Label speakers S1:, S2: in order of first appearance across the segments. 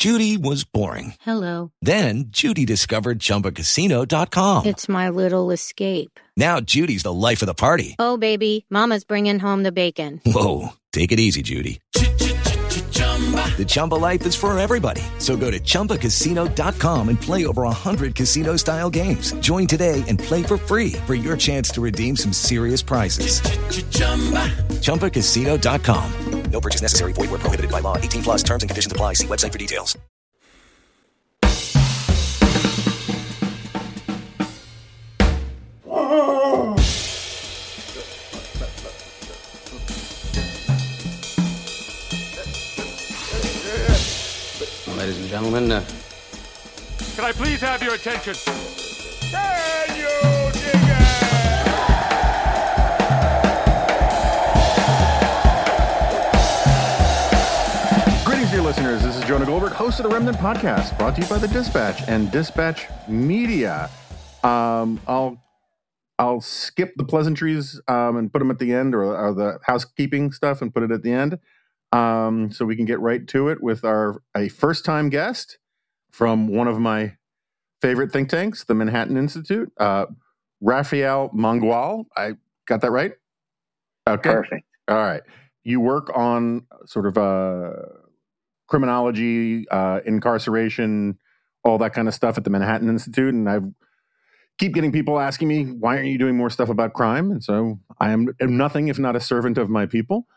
S1: Judy was boring.
S2: Hello.
S1: Then Judy discovered ChumbaCasino.com.
S2: It's my little escape.
S1: Now Judy's the life of the party.
S2: Oh, baby, mama's bringing home the bacon.
S1: Whoa, take it easy, Judy. The Chumba life is for everybody. So go to ChumbaCasino.com and play over 100 casino-style games. Join today and play for free for your chance to redeem some serious prizes. ChumbaCasino.com. No purchase necessary. Void where prohibited by law. 18 plus terms and conditions apply. See website for details.
S3: Ladies and gentlemen,
S4: can I please have your attention? Can you dig it?
S5: Greetings, dear listeners. This is Jonah Goldberg, host of the Remnant Podcast, brought to you by the Dispatch and Dispatch Media. I'll skip the pleasantries and put them at the end, or the housekeeping stuff and put it at the end, so we can get right to it with a first-time guest from one of my favorite think tanks, the Manhattan Institute, Raphael Mangual. I got that right? Okay.
S6: Perfect.
S5: All right. You work on sort of criminology, incarceration, all that kind of stuff at the Manhattan Institute, and I keep getting people asking me, why aren't you doing more stuff about crime? And so I am nothing if not a servant of my people.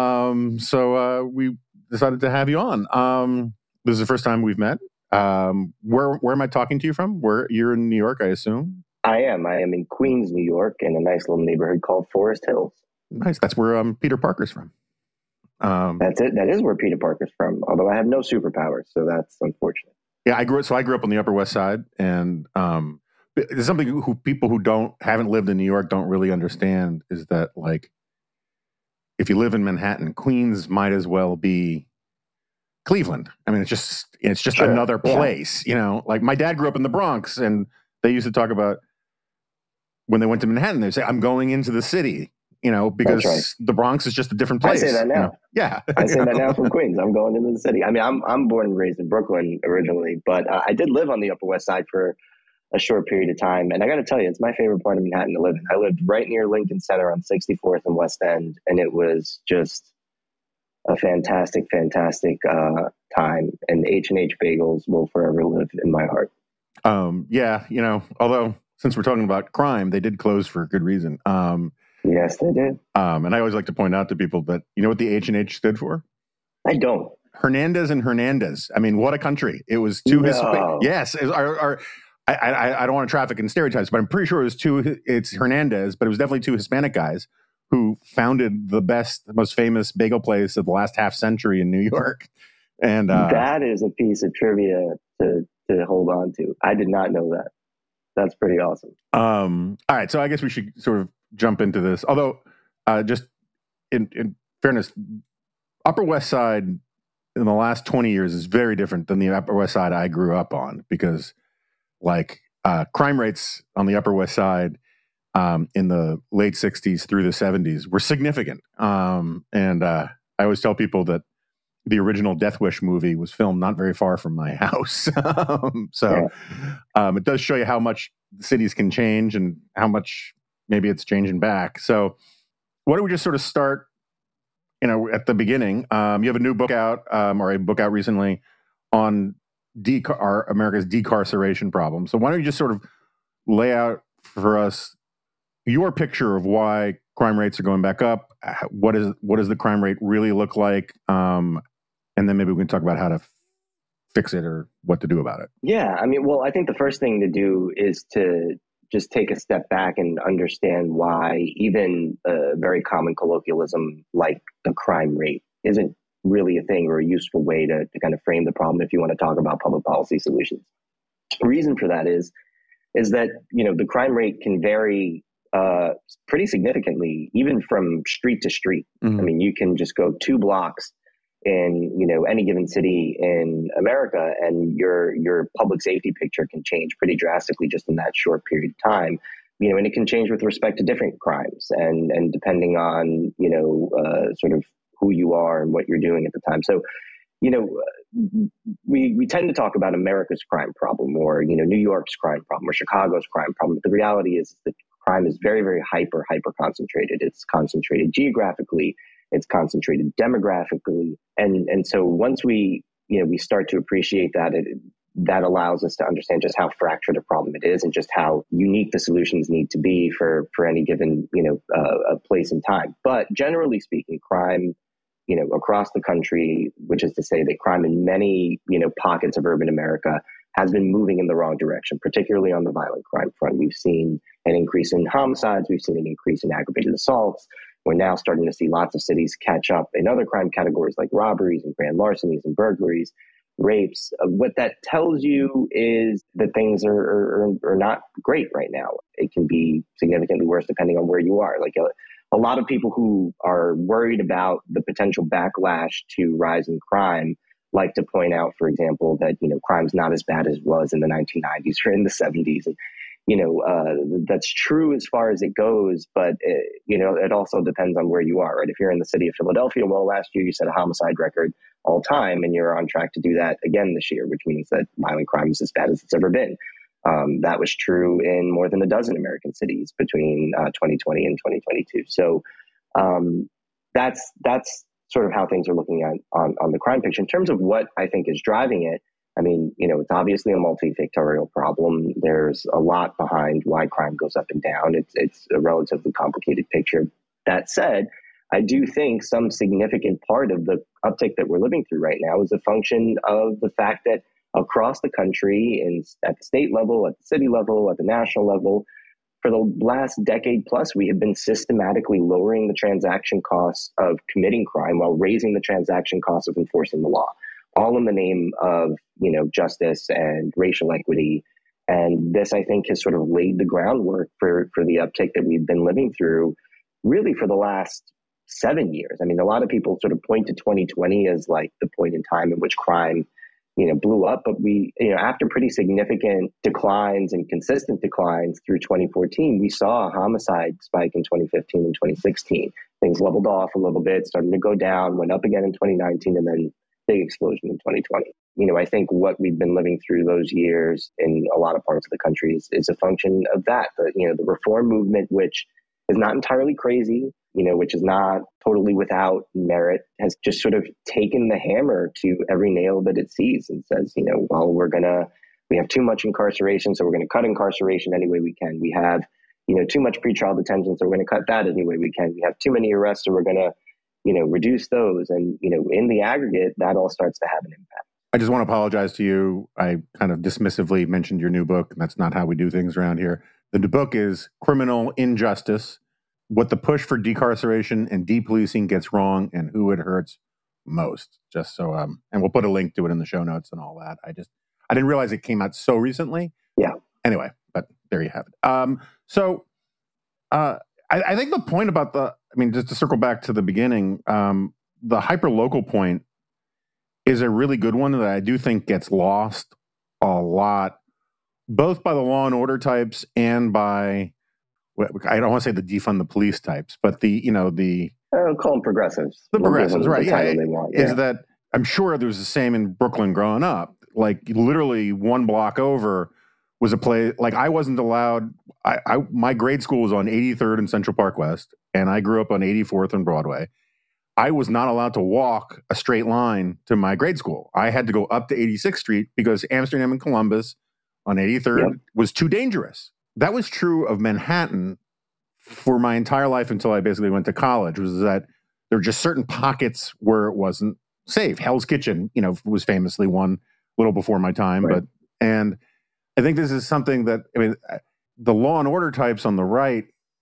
S5: So we decided to have you on. This is the first time we've met. Where am I talking to you from? You're in New York, I assume?
S6: I am in Queens, New York, in a nice little neighborhood called Forest Hills.
S5: Nice. That's where Peter Parker's from.
S6: That's it. That is where Peter Parker's from, although I have no superpowers, so that's unfortunate.
S5: Yeah, I grew up on the Upper West Side, and there's something people who haven't lived in New York don't really understand is that, like, if you live in Manhattan, Queens might as well be Cleveland. I mean, it's just sure. Another place, you know. Like, my dad grew up in the Bronx, and they used to talk about when they went to Manhattan, they'd say, "I'm going into the city," you know, because right. The Bronx is just a different place.
S6: I say that now.
S5: You know? Yeah,
S6: I say that now from Queens. I'm going into the city. I mean, I'm born and raised in Brooklyn originally, but I did live on the Upper West Side for a short period of time. And I got to tell you, it's my favorite part of Manhattan to live in. I lived right near Lincoln Center on 64th and West End. And it was just a fantastic time. And H&H Bagels will forever live in my heart.
S5: Yeah, you know, although since we're talking about crime, they did close for a good reason.
S6: Yes, they did.
S5: And I always like to point out to people that, you know what the H&H stood for?
S6: I don't.
S5: Hernandez and Hernandez. I mean, what a country. It was two Hispanic. Yes. I don't want to traffic in stereotypes, but I'm pretty sure it's Hernandez, but it was definitely two Hispanic guys who founded the most famous bagel place of the last half century in New York. And
S6: that is a piece of trivia to hold on to. I did not know that. That's pretty awesome.
S5: All right. So I guess we should sort of jump into this. Although, just in fairness, Upper West Side in the last 20 years is very different than the Upper West Side I grew up on, because like crime rates on the Upper West Side in the late 60s through the 70s were significant. And I always tell people that the original Death Wish movie was filmed not very far from my house. It does show you how much cities can change and how much maybe it's changing back. So why don't we just sort of start, you know, at the beginning. You have a new book out, or a book out recently on America's decarceration problem. So why don't you just sort of lay out for us your picture of why crime rates are going back up? What does the crime rate really look like? And then maybe we can talk about how to fix it or what to do about it.
S6: Yeah, I mean, well, I think the first thing to do is to just take a step back and understand why even a very common colloquialism like the crime rate isn't really a thing or a useful way to kind of frame the problem if you want to talk about public policy solutions. The reason for that is that, you know, the crime rate can vary pretty significantly, even from street to street. Mm-hmm. I mean, you can just go 2 blocks in, you know, any given city in America, and your public safety picture can change pretty drastically just in that short period of time. You know, and it can change with respect to different crimes and depending on, you know, sort of who you are and what you're doing at the time. So we tend to talk about America's crime problem, or New York's crime problem, or Chicago's crime problem. But the reality is that crime is very, very hyper concentrated. It's concentrated geographically, it's concentrated demographically, and so once we start to appreciate that, that allows us to understand just how fractured a problem it is, and just how unique the solutions need to be for any given a place and time. But generally speaking, crime across the country, which is to say that crime in many, pockets of urban America has been moving in the wrong direction, particularly on the violent crime front. We've seen an increase in homicides. We've seen an increase in aggravated assaults. We're now starting to see lots of cities catch up in other crime categories like robberies and grand larcenies and burglaries, rapes. What that tells you is that things are not great right now. It can be significantly worse depending on where you are. Like a lot of people who are worried about the potential backlash to rise in crime like to point out, for example, that, crime's not as bad as it was in the 1990s or in the 70s. And, that's true as far as it goes, but, it also depends on where you are, right? If you're in the city of Philadelphia, well, last year you set a homicide record all time, and you're on track to do that again this year, which means that violent crime is as bad as it's ever been. That was true in more than a dozen American cities between 2020 and 2022. So that's sort of how things are looking at on the crime picture. In terms of what I think is driving it, I mean, it's obviously a multifactorial problem. There's a lot behind why crime goes up and down. It's a relatively complicated picture. That said, I do think some significant part of the uptick that we're living through right now is a function of the fact that across the country, at the state level, at the city level, at the national level, for the last decade plus, we have been systematically lowering the transaction costs of committing crime while raising the transaction costs of enforcing the law, all in the name of, justice and racial equity. And this, I think, has sort of laid the groundwork for the uptick that we've been living through really for the last 7 years. I mean, a lot of people sort of point to 2020 as like the point in time in which crime blew up, but we, after pretty significant declines and consistent declines through 2014, we saw a homicide spike in 2015 and 2016. Things leveled off a little bit, started to go down, went up again in 2019, and then big explosion in 2020. I think what we've been living through those years in a lot of parts of the country is a function of that. The reform movement, which is not entirely crazy, which is not totally without merit, has just sort of taken the hammer to every nail that it sees and says, well, we have too much incarceration, so we're going to cut incarceration any way we can. We have, too much pretrial detention, so we're going to cut that any way we can. We have too many arrests, so we're going to, reduce those. And, in the aggregate, that all starts to have an impact.
S5: I just want to apologize to you. I kind of dismissively mentioned your new book, and that's not how we do things around here. The book is Criminal Injustice: What the Push for Decarceration and Depolicing Gets Wrong and Who It Hurts Most. Just so, and we'll put a link to it in the show notes and all that. I didn't realize it came out so recently.
S6: Yeah.
S5: Anyway, but there you have it. I think the point about just to circle back to the beginning, the hyperlocal point is a really good one that I do think gets lost a lot, both by the law and order types and by, I don't want to say the defund the police types, but
S6: I'll call them progressives.
S5: The progressives, right? Yeah,
S6: is
S5: that I'm sure there was the same in Brooklyn growing up. Like literally one block over was a place, like I wasn't allowed, my grade school was on 83rd and Central Park West, and I grew up on 84th and Broadway. I was not allowed to walk a straight line to my grade school. I had to go up to 86th Street because Amsterdam and Columbus on 83rd was too dangerous. That was true of Manhattan for my entire life until I basically went to college, was that there were just certain pockets where it wasn't safe. Hell's Kitchen, was famously one a little before my time.
S6: Right.
S5: And I think this is something that, the law and order types on the right,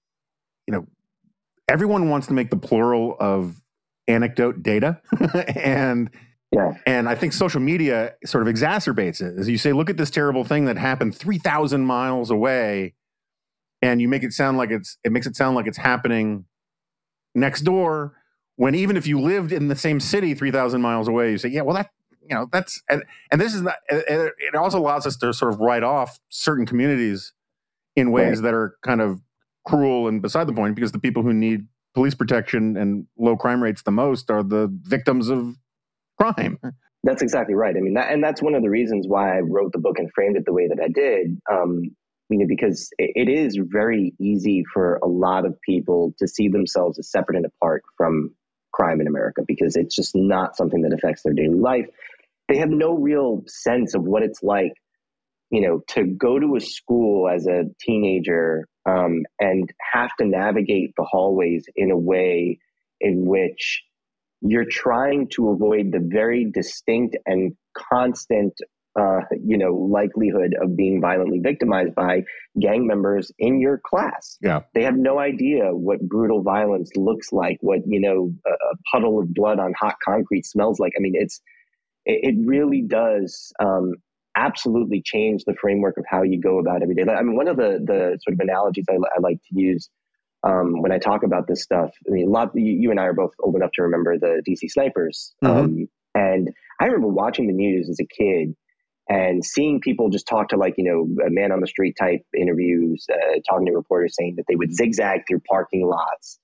S5: everyone wants to make the plural of anecdote data. and I think social media sort of exacerbates it. As you say, look at this terrible thing that happened 3,000 miles away, and you make it sound like it makes it sound like it's happening next door, when even if you lived in the same city 3,000 miles away, you say, yeah, well, that's, and this is not, it also allows us to sort of write off certain communities in ways that are kind of cruel and beside the point, because the people who need police protection and low crime rates the most are the victims of crime.
S6: That's exactly right. I mean, that's one of the reasons why I wrote the book and framed it the way that I did. Because it is very easy for a lot of people to see themselves as separate and apart from crime in America, because it's just not something that affects their daily life. They have no real sense of what it's like, to go to a school as a teenager and have to navigate the hallways in a way in which you're trying to avoid the very distinct and constant, likelihood of being violently victimized by gang members in your class.
S5: Yeah.
S6: They have no idea what brutal violence looks like, what, a puddle of blood on hot concrete smells like. I mean, it really does absolutely change the framework of how you go about everyday life. I mean, one of the sort of analogies I like to use when I talk about this stuff, I mean, you and I are both old enough to remember the DC snipers.
S5: Mm-hmm.
S6: And I remember watching the news as a kid and seeing people just talk to a man on the street type interviews, talking to reporters saying that they would zigzag through parking lots,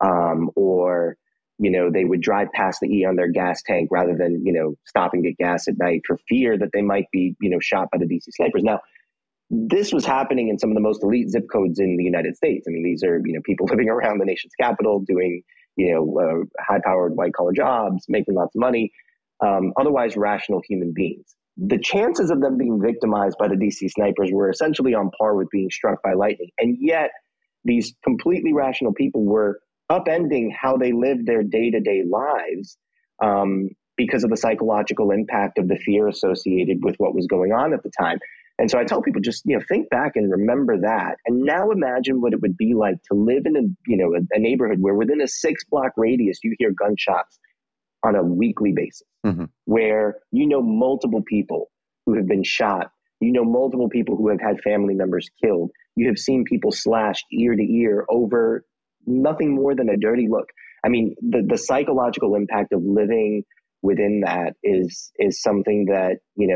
S6: or they would drive past the E on their gas tank rather than, stop and get gas at night for fear that they might be, shot by the DC snipers. Now, this was happening in some of the most elite zip codes in the United States. I mean, these are, people living around the nation's capital, doing, high-powered white-collar jobs, making lots of money, otherwise rational human beings. The chances of them being victimized by the DC snipers were essentially on par with being struck by lightning. And yet, these completely rational people were upending how they lived their day-to-day lives because of the psychological impact of the fear associated with what was going on at the time. And so I tell people, just, think back and remember that. And now imagine what it would be like to live in a neighborhood where within a 6-block radius, you hear gunshots on a weekly basis,
S5: mm-hmm.
S6: where multiple people who have been shot, multiple people who have had family members killed. You have seen people slashed ear to ear over nothing more than a dirty look. I mean, the psychological impact of living within that is something that,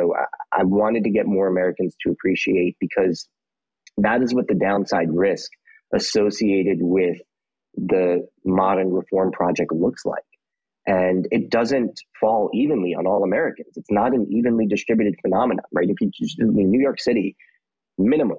S6: I wanted to get more Americans to appreciate, because that is what the downside risk associated with the modern reform project looks like. And it doesn't fall evenly on all Americans. It's not an evenly distributed phenomenon, right? If you just in New York City, a minimum,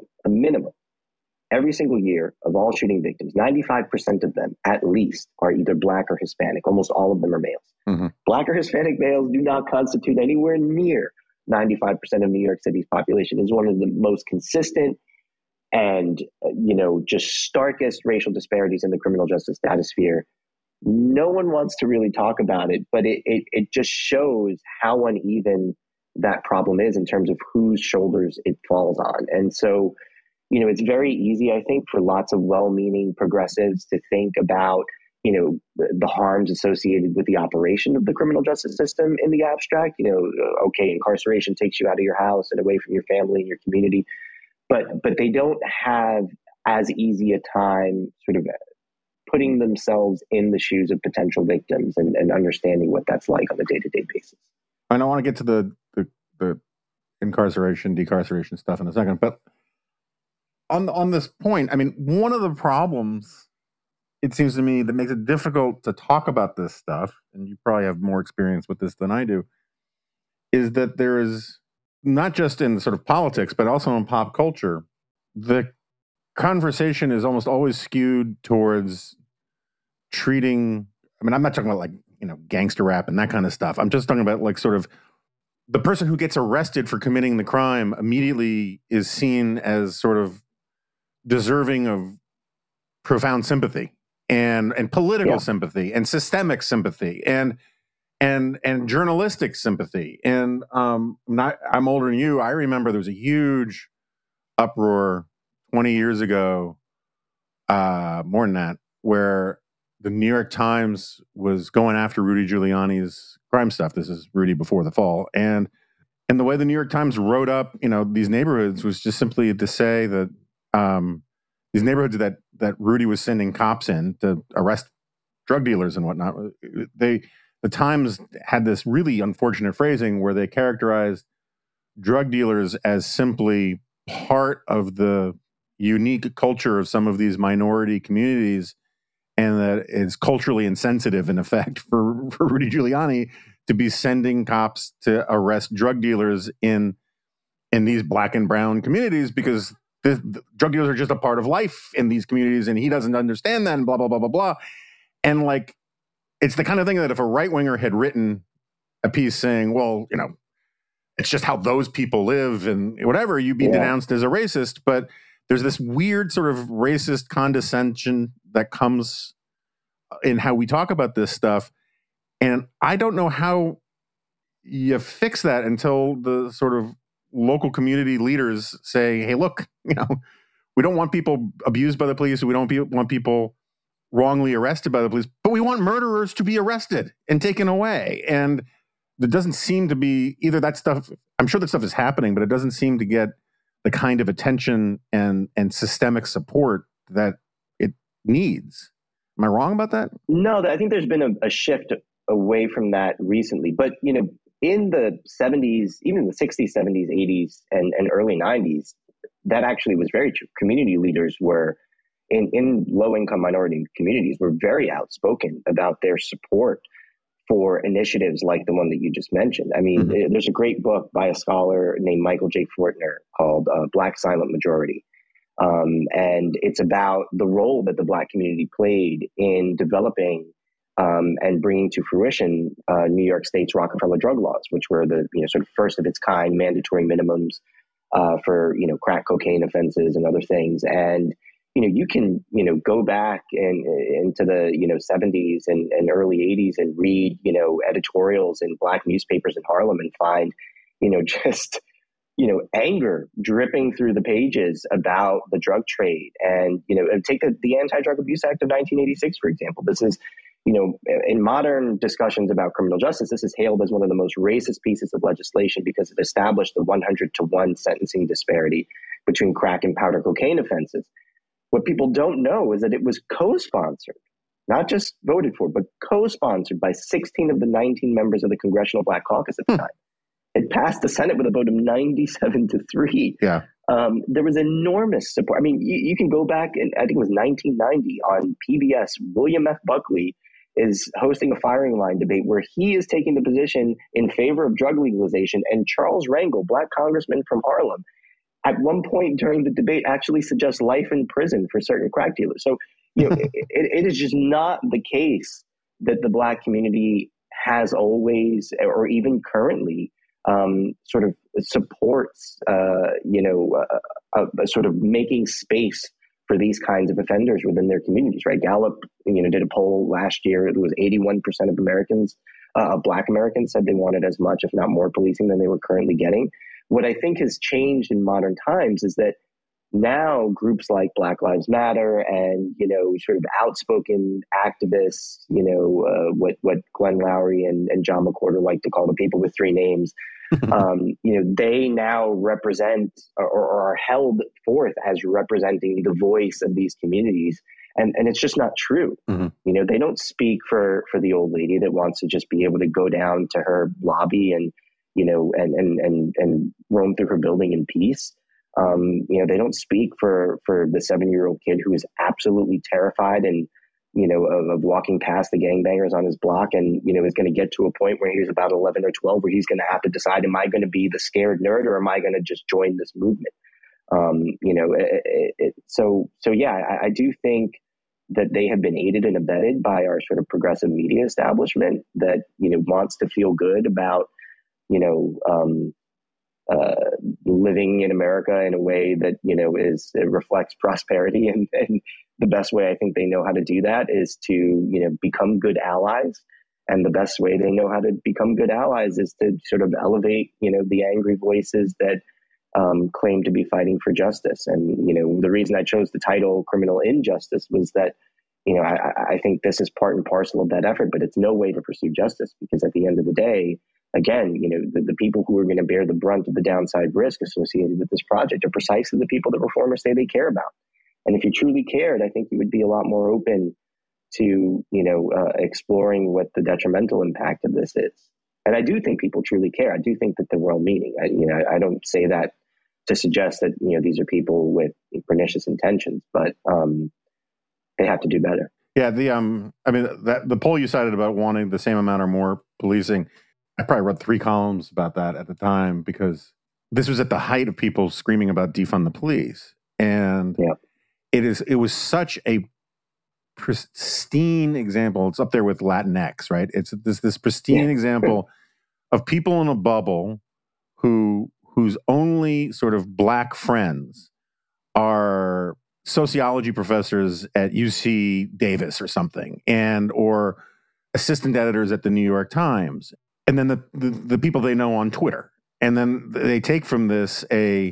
S6: every single year of all shooting victims, 95% of them at least are either Black or Hispanic. Almost all of them are males.
S5: Mm-hmm.
S6: Black or Hispanic males do not constitute anywhere near 95% of New York City's population. Is one of the most consistent and, just starkest racial disparities in the criminal justice stratosphere. No one wants to really talk about it, but it just shows how uneven that problem is in terms of whose shoulders it falls on. And so, it's very easy, I think, for lots of well-meaning progressives to think about, the harms associated with the operation of the criminal justice system in the abstract. Okay, incarceration takes you out of your house and away from your family and your community, but they don't have as easy a time sort of putting themselves in the shoes of potential victims and understanding what that's like on a day-to-day basis.
S5: And I want to get to the incarceration, decarceration stuff in a second, but on this point, I mean, one of the problems, it seems to me, that makes it difficult to talk about this stuff, and you probably have more experience with this than I do, is that there is, not just in sort of politics, but also in pop culture, the conversation is almost always skewed towards treating, I mean, I'm not talking about gangster rap and that kind of stuff. I'm just talking about sort of the person who gets arrested for committing the crime immediately is seen as sort of deserving of profound sympathy and political sympathy and systemic sympathy and journalistic sympathy. And I'm older than you. I remember there was a huge uproar 20 years ago, more than that, where the New York Times was going after Rudy Giuliani's crime stuff. This is Rudy before the fall. And the way the New York Times wrote up, these neighborhoods was just simply to say that these neighborhoods that Rudy was sending cops in to arrest drug dealers and whatnot, the Times had this really unfortunate phrasing where they characterized drug dealers as simply part of the unique culture of some of these minority communities, and that it's culturally insensitive, in effect, for Rudy Giuliani to be sending cops to arrest drug dealers in these black and brown communities because the drug dealers are just a part of life in these communities, and he doesn't understand that, and blah, blah, blah, blah, blah. And like, it's the kind of thing that if a right-winger had written a piece saying, well, you know, it's just how those people live and whatever, you'd be denounced as a racist. But there's this weird sort of racist condescension that comes in how we talk about this stuff. And I don't know how you fix that until the sort of local community leaders say, hey, look, you know, we don't want people abused by the police. We don't want people wrongly arrested by the police, but we want murderers to be arrested and taken away. And there doesn't seem to be either that stuff. I'm sure that stuff is happening, but it doesn't seem to get the kind of attention and systemic support that it needs. Am I wrong about that?
S6: No, I think there's been a shift away from that recently. But, you know, in the 70s, even the 60s, 70s, 80s, and early 90s, that actually was very true. Community leaders were, in low-income minority communities, were very outspoken about their support for initiatives like the one that you just mentioned. I mean, there's a great book by a scholar named Michael J. Fortner called Black Silent Majority. And it's about the role that the Black community played in developing and bringing to fruition New York State's Rockefeller drug laws, which were the sort of first of its kind mandatory minimums for crack cocaine offenses and other things. And you can go back into the 70s and early 80s and read editorials in Black newspapers in Harlem and find just anger dripping through the pages about the drug trade. And take the Anti-Drug Abuse Act of 1986, for example. This is in modern discussions about criminal justice, this is hailed as one of the most racist pieces of legislation because it established the 100-to-1 sentencing disparity between crack and powder cocaine offenses. What people don't know is that it was co-sponsored, not just voted for, but co-sponsored by 16 of the 19 members of the Congressional Black Caucus at the time. It passed the Senate with a vote of 97-3.
S5: Yeah.
S6: There was enormous support. I mean, you can go back, and I think it was 1990 on PBS, William F. Buckley is hosting a firing line debate where he is taking the position in favor of drug legalization, and Charles Rangel, Black congressman from Harlem, at one point during the debate actually suggests life in prison for certain crack dealers. So, it is just not the case that the Black community has always, or even currently, sort of supports, sort of making space for these kinds of offenders within their communities, right? Gallup, did a poll last year. It was 81% of Americans, Black Americans, said they wanted as much, if not more, policing than they were currently getting. What I think has changed in modern times is that now groups like Black Lives Matter and, sort of outspoken activists, what Glenn Loury and John McWhorter like to call the people with three names, they now represent or are held forth as representing the voice of these communities. And it's just not true. Mm-hmm. They don't speak for the old lady that wants to just be able to go down to her lobby and, and roam through her building in peace. They don't speak for the 7-year-old kid who is absolutely terrified and, of walking past the gangbangers on his block and, is going to get to a point where he's about 11 or 12 where he's going to have to decide, am I going to be the scared nerd or am I going to just join this movement? I do think that they have been aided and abetted by our sort of progressive media establishment that, wants to feel good about, living in America in a way that, it reflects prosperity. And the best way I think they know how to do that is to, become good allies. And the best way they know how to become good allies is to sort of elevate, the angry voices that claim to be fighting for justice. And, the reason I chose the title Criminal Injustice was that, I think this is part and parcel of that effort, but it's no way to pursue justice because at the end of the day, again, the people who are going to bear the brunt of the downside risk associated with this project are precisely the people that reformers say they care about. And if you truly cared, I think you would be a lot more open to, exploring what the detrimental impact of this is. And I do think people truly care. I do think that they're well-meaning. I don't say that to suggest that, these are people with pernicious intentions, but they have to do better.
S5: Yeah, the poll you cited about wanting the same amount or more policing, I probably wrote 3 columns about that at the time because this was at the height of people screaming about defund the police. And it was such a pristine example. It's up there with Latinx, right? It's this pristine example of people in a bubble whose only sort of black friends are sociology professors at UC Davis or something, or assistant editors at the New York Times, and then the people they know on Twitter. And then they take from this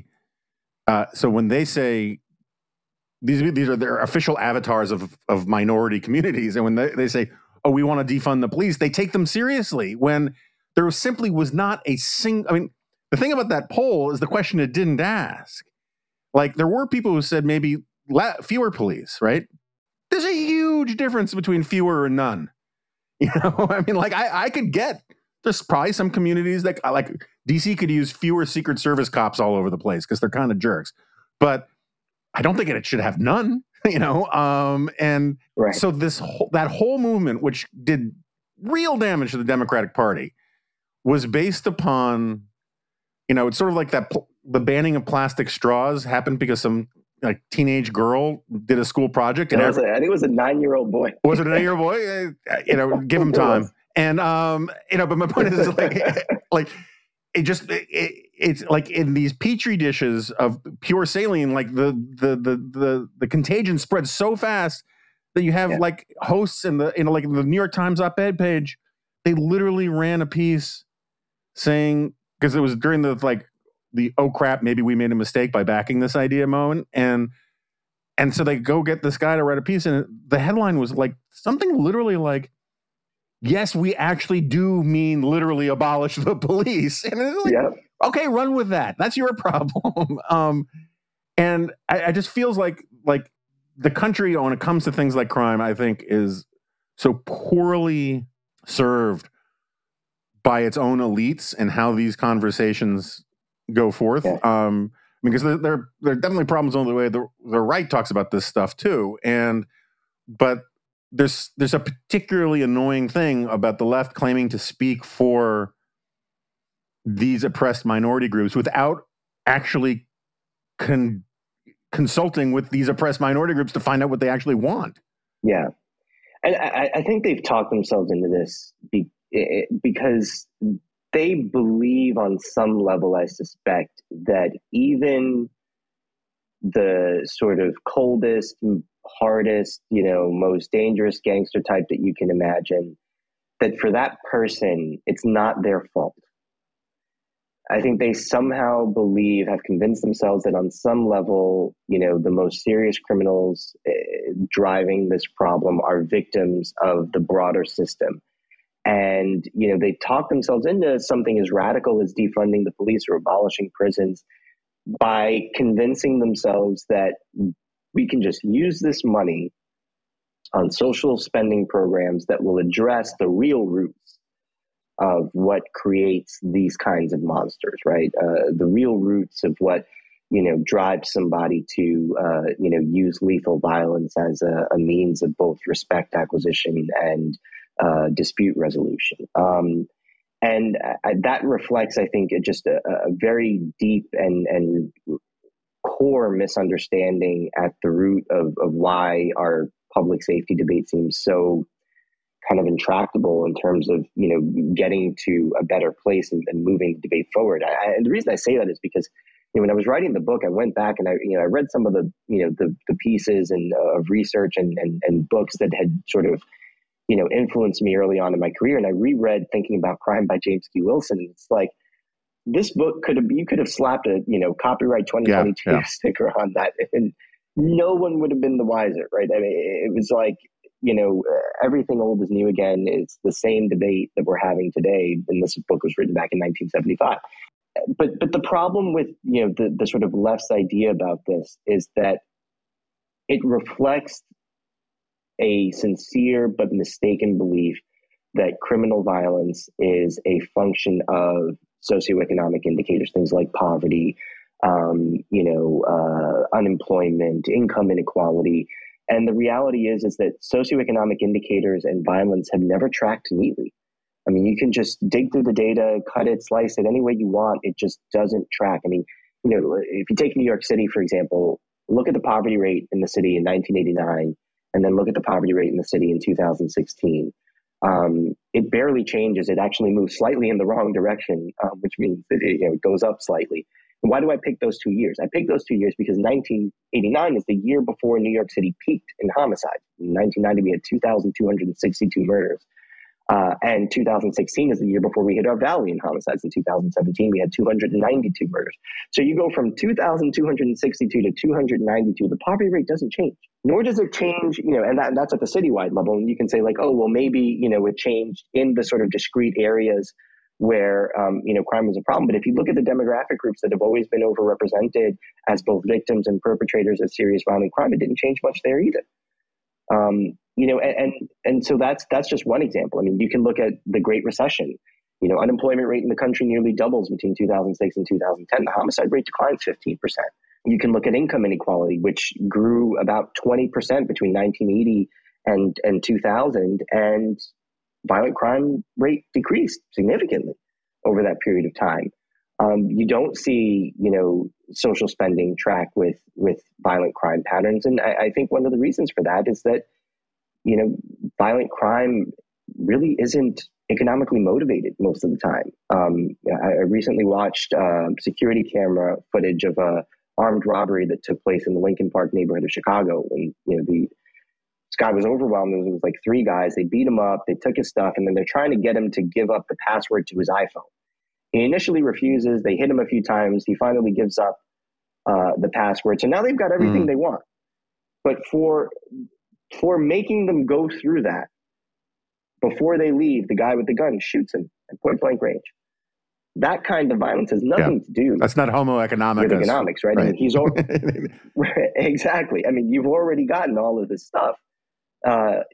S5: so when they say these are their official avatars of minority communities, and when they say, oh, we want to defund the police, they take them seriously when there simply was not a single. I mean, the thing about that poll is the question it didn't ask. Like, there were people who said maybe fewer police, right? There's a huge difference between fewer and none. You know, I mean, like I could get, there's probably some communities that like DC could use fewer Secret Service cops all over the place because they're kind of jerks, but I don't think it should have none. You know, and so that whole movement, which did real damage to the Democratic Party, was based upon, you know, it's sort of like the banning of plastic straws happened because some like teenage girl did a school project. And
S6: I think it was a 9-year-old boy.
S5: Was it a 9-year-old boy? You know, give him time. And, you know, but my point is like it's like in these petri dishes of pure saline, like the contagion spreads so fast that you have like hosts in the New York Times op-ed page, they literally ran a piece saying, because it was during the oh crap, maybe we made a mistake by backing this idea moment. And so they go get this guy to write a piece, and the headline was like something literally like, yes, we actually do mean literally abolish the police. And it's like, okay, run with that. That's your problem. And I just feels like the country, when it comes to things like crime, I think is so poorly served by its own elites and how these conversations go forth. Because there are definitely problems on the way. The right talks about this stuff too. But there's a particularly annoying thing about the left claiming to speak for these oppressed minority groups without actually consulting with these oppressed minority groups to find out what they actually want.
S6: Yeah. And I think they've talked themselves into this because they believe on some level, I suspect, that even the sort of coldest, hardest, most dangerous gangster type that you can imagine, that for that person, it's not their fault. I think they somehow have convinced themselves that on some level, the most serious criminals driving this problem are victims of the broader system. And, they talk themselves into something as radical as defunding the police or abolishing prisons by convincing themselves that we can just use this money on social spending programs that will address the real roots of what creates these kinds of monsters, right? The real roots of what, drives somebody to, use lethal violence as a means of both respect acquisition and dispute resolution. And that reflects, I think, just a very deep and core misunderstanding at the root of why our public safety debate seems so kind of intractable in terms of, getting to a better place and moving the debate forward. And the reason I say that is because, when I was writing the book, I went back and I read some of the, the pieces and of research and books that had sort of, influenced me early on in my career. And I reread Thinking About Crime by James Q. Wilson. And it's like, this book you could have slapped a, copyright 2022 sticker on that, and no one would have been the wiser, right? I mean, it was like, everything old is new again. It's the same debate that we're having today. And this book was written back in 1975. But the problem with, the sort of left's idea about this is that it reflects a sincere but mistaken belief that criminal violence is a function of socioeconomic indicators, things like poverty, unemployment, income inequality. And the reality is that socioeconomic indicators and violence have never tracked neatly. I mean, you can just dig through the data, cut it, slice it any way you want. It just doesn't track. I mean, if you take New York City, for example, look at the poverty rate in the city in 1989, and then look at the poverty rate in the city in 2016. It barely changes. It actually moves slightly in the wrong direction, which means that it goes up slightly. And why do I pick those 2 years? I picked those 2 years because 1989 is the year before New York City peaked in homicide. In 1990, we had 2,262 murders. And 2016 is the year before we hit our valley in homicides. In 2017, we had 292 murders. So you go from 2,262 to 292. The poverty rate doesn't change, nor does it change, and that's at the citywide level. And you can say like, oh, well, maybe, it changed in the sort of discrete areas where, crime was a problem. But if you look at the demographic groups that have always been overrepresented as both victims and perpetrators of serious violent crime, it didn't change much there either. And so that's just one example. I mean, you can look at the Great Recession. Unemployment rate in the country nearly doubles between 2006 and 2010. The homicide rate declines 15%. You can look at income inequality, which grew about 20% between 1980 and 2000, and violent crime rate decreased significantly over that period of time. You don't see, social spending track with violent crime patterns. And I think one of the reasons for that is that, violent crime really isn't economically motivated most of the time. I recently watched security camera footage of a armed robbery that took place in the Lincoln Park neighborhood of Chicago. And, this guy was overwhelmed. It was like 3 guys. They beat him up. They took his stuff. And then they're trying to get him to give up the password to his iPhone. He initially refuses. They hit him a few times. He finally gives up the password. So now they've got everything they want. But for making them go through that, before they leave, the guy with the gun shoots him at point blank range. That kind of violence has nothing to do.
S5: That's not homo economicus.
S6: With economics, right? I mean, he's exactly. I mean, you've already gotten all of this stuff. The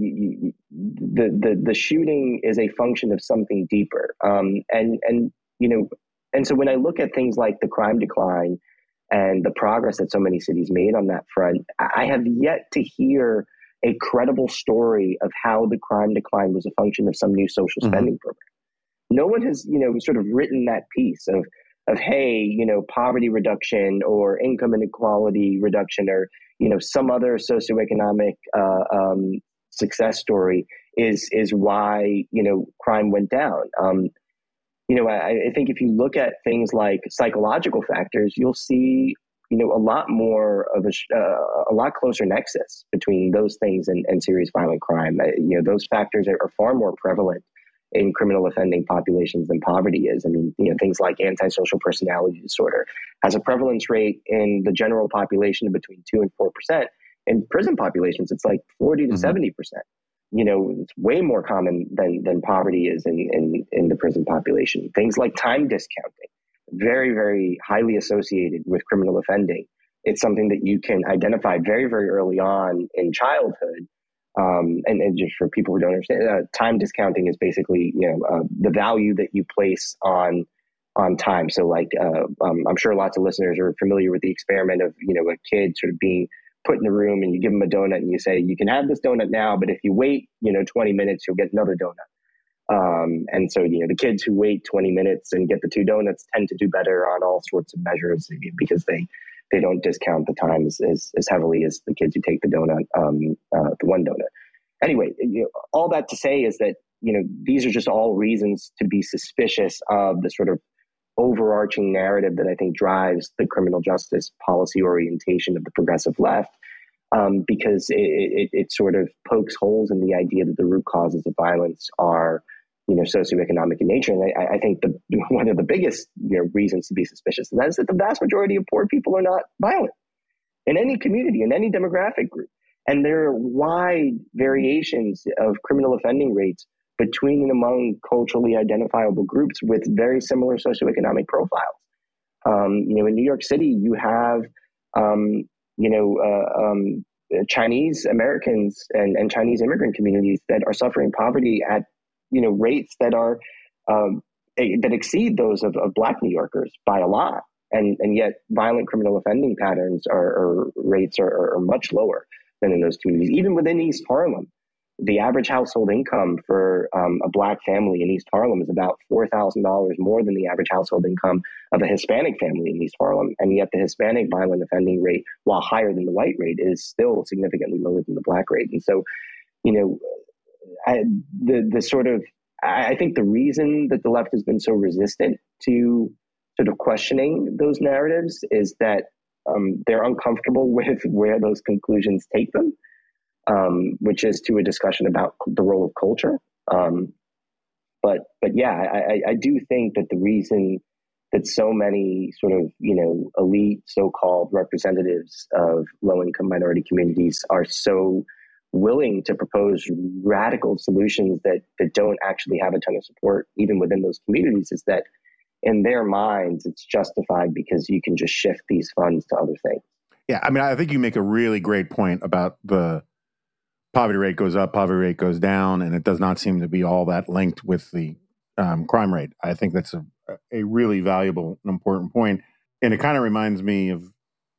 S6: shooting is a function of something deeper. And so when I look at things like the crime decline and the progress that so many cities made on that front, I have yet to hear a credible story of how the crime decline was a function of some new social spending program. No one has, sort of written that piece of hey, poverty reduction or income inequality reduction or, some other socioeconomic success story is why, crime went down. I think if you look at things like psychological factors, you'll see, a lot more of a lot closer nexus between those things and serious violent crime. Those factors are far more prevalent in criminal offending populations than poverty is. I mean, things like antisocial personality disorder has a prevalence rate in the general population of between 2 and 4%. In prison populations, it's like 40 to 70%. It's way more common than poverty is in the prison population. Things like time discounting, very, very highly associated with criminal offending. It's something that you can identify very, very early on in childhood. And just for people who don't understand, time discounting is basically, the value that you place on time. So like, I'm sure lots of listeners are familiar with the experiment of, a kid sort of being put in a room and you give them a donut and you say, you can have this donut now, but if you wait, 20 minutes, you'll get another donut. And so, the kids who wait 20 minutes and get the 2 donuts tend to do better on all sorts of measures because they don't discount the time as heavily as the kids who take the donut, the 1 donut. Anyway, all that to say is that, these are just all reasons to be suspicious of the sort of overarching narrative that I think drives the criminal justice policy orientation of the progressive left, because it sort of pokes holes in the idea that the root causes of violence are, socioeconomic in nature. And I think one of the biggest reasons to be suspicious of that is that the vast majority of poor people are not violent in any community, in any demographic group. And there are wide variations of criminal offending rates between and among culturally identifiable groups with very similar socioeconomic profiles. In New York City, you have, Chinese Americans and Chinese immigrant communities that are suffering poverty at, rates that are that exceed those of Black New Yorkers by a lot. And yet violent criminal offending patterns or rates are much lower than in those communities. Even within East Harlem, the average household income for a Black family in East Harlem is about $4,000 more than the average household income of a Hispanic family in East Harlem. And yet the Hispanic violent offending rate, while higher than the white rate, is still significantly lower than the Black rate. And so, I think the reason that the left has been so resistant to sort of questioning those narratives is that they're uncomfortable with where those conclusions take them, which is to a discussion about the role of culture. But I do think that the reason that so many sort of, elite so-called representatives of low-income minority communities are so willing to propose radical solutions that don't actually have a ton of support even within those communities is that in their minds, it's justified because you can just shift these funds to other things.
S5: Yeah, I mean, I think you make a really great point about the poverty rate goes up, poverty rate goes down, and it does not seem to be all that linked with the crime rate. I think that's a really valuable and important point. And it kind of reminds me of,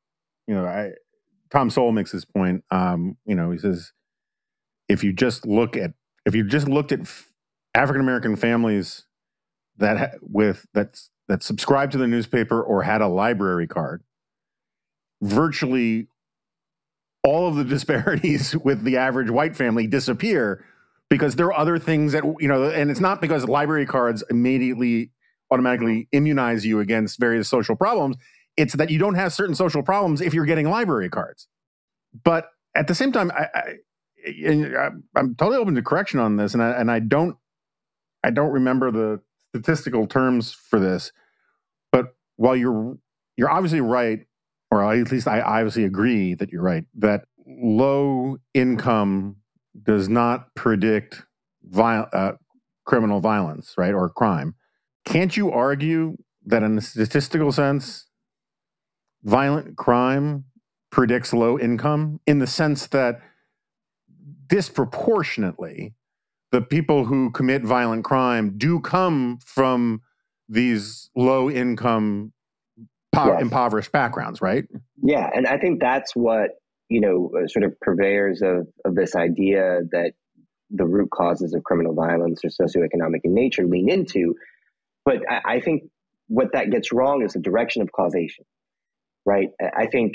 S5: Tom Sowell makes this point. He says, if you just looked at African American families that subscribed to the newspaper or had a library card, virtually all of the disparities with the average white family disappear because there are other things that, and it's not because library cards automatically immunize you against various social problems. It's that you don't have certain social problems if you're getting library cards. But at the same time, I'm totally open to correction on this, and I don't remember the statistical terms for this. But while you're obviously right, or at least I obviously agree that you're right, that low income does not predict criminal violence, right, or crime. Can't you argue that in a statistical sense, violent crime predicts low income in the sense that disproportionately the people who commit violent crime do come from these low income impoverished backgrounds, right?
S6: Yeah, and I think that's what, sort of purveyors of this idea that the root causes of criminal violence are socioeconomic in nature lean into. But I think what that gets wrong is the direction of causation, right? I think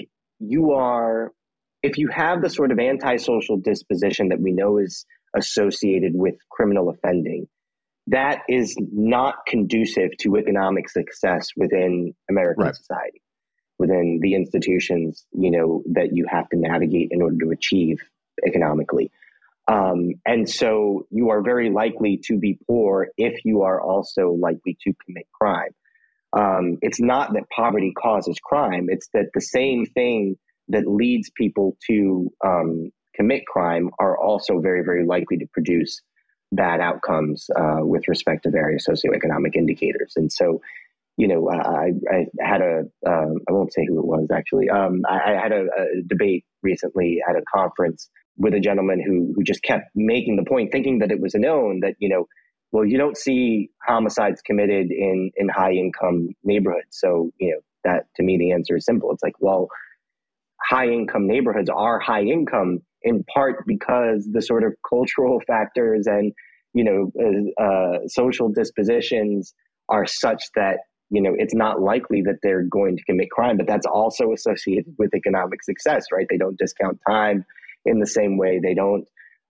S6: if you have the sort of antisocial disposition that we know is associated with criminal offending, that is not conducive to economic success within American society, within the institutions, that you have to navigate in order to achieve economically. And so you are very likely to be poor if you are also likely to commit crime. It's not that poverty causes crime. It's that the same thing that leads people to commit crime are also very, very likely to produce bad outcomes with respect to various socioeconomic indicators. And so, I had I won't say who it was actually. I had a debate recently at a conference with a gentleman who just kept making the point, thinking that it was known that, well, you don't see homicides committed in high income neighborhoods. So, that to me, the answer is simple. It's like, well, high income neighborhoods are high income in part because the sort of cultural factors and, social dispositions are such that, it's not likely that they're going to commit crime, but that's also associated with economic success, right? They don't discount time in the same way. They don't,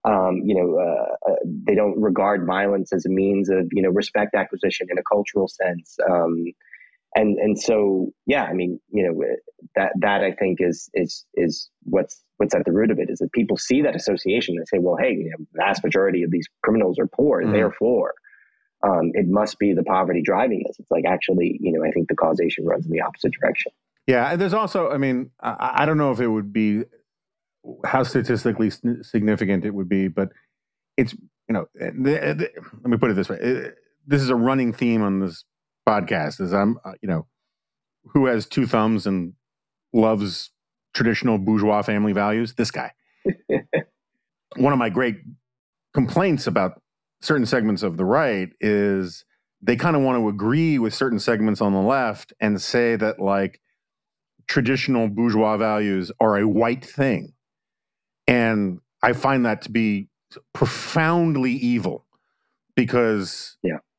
S6: they don't regard violence as a means of, respect acquisition in a cultural sense. And so, yeah, I mean, that I think is what's at the root of it, is that people see that association. They say, well, hey, the vast majority of these criminals are poor, and therefore it must be the poverty driving this. It's like, actually, I think the causation runs in the opposite direction.
S5: Yeah, and there's also, I mean, I don't know if it would be how statistically significant it would be, but it's, let me put it this way. This is a running theme on this podcast is who has two thumbs and loves traditional bourgeois family values? This guy. One of my great complaints about certain segments of the right is they kind of want to agree with certain segments on the left and say that like traditional bourgeois values are a white thing. And I find that to be profoundly evil because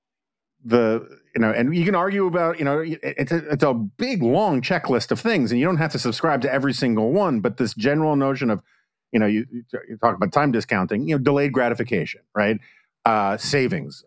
S5: and you can argue about, it's a big, long checklist of things, and you don't have to subscribe to every single one, but this general notion of, you talk about time discounting, delayed gratification, right? Savings,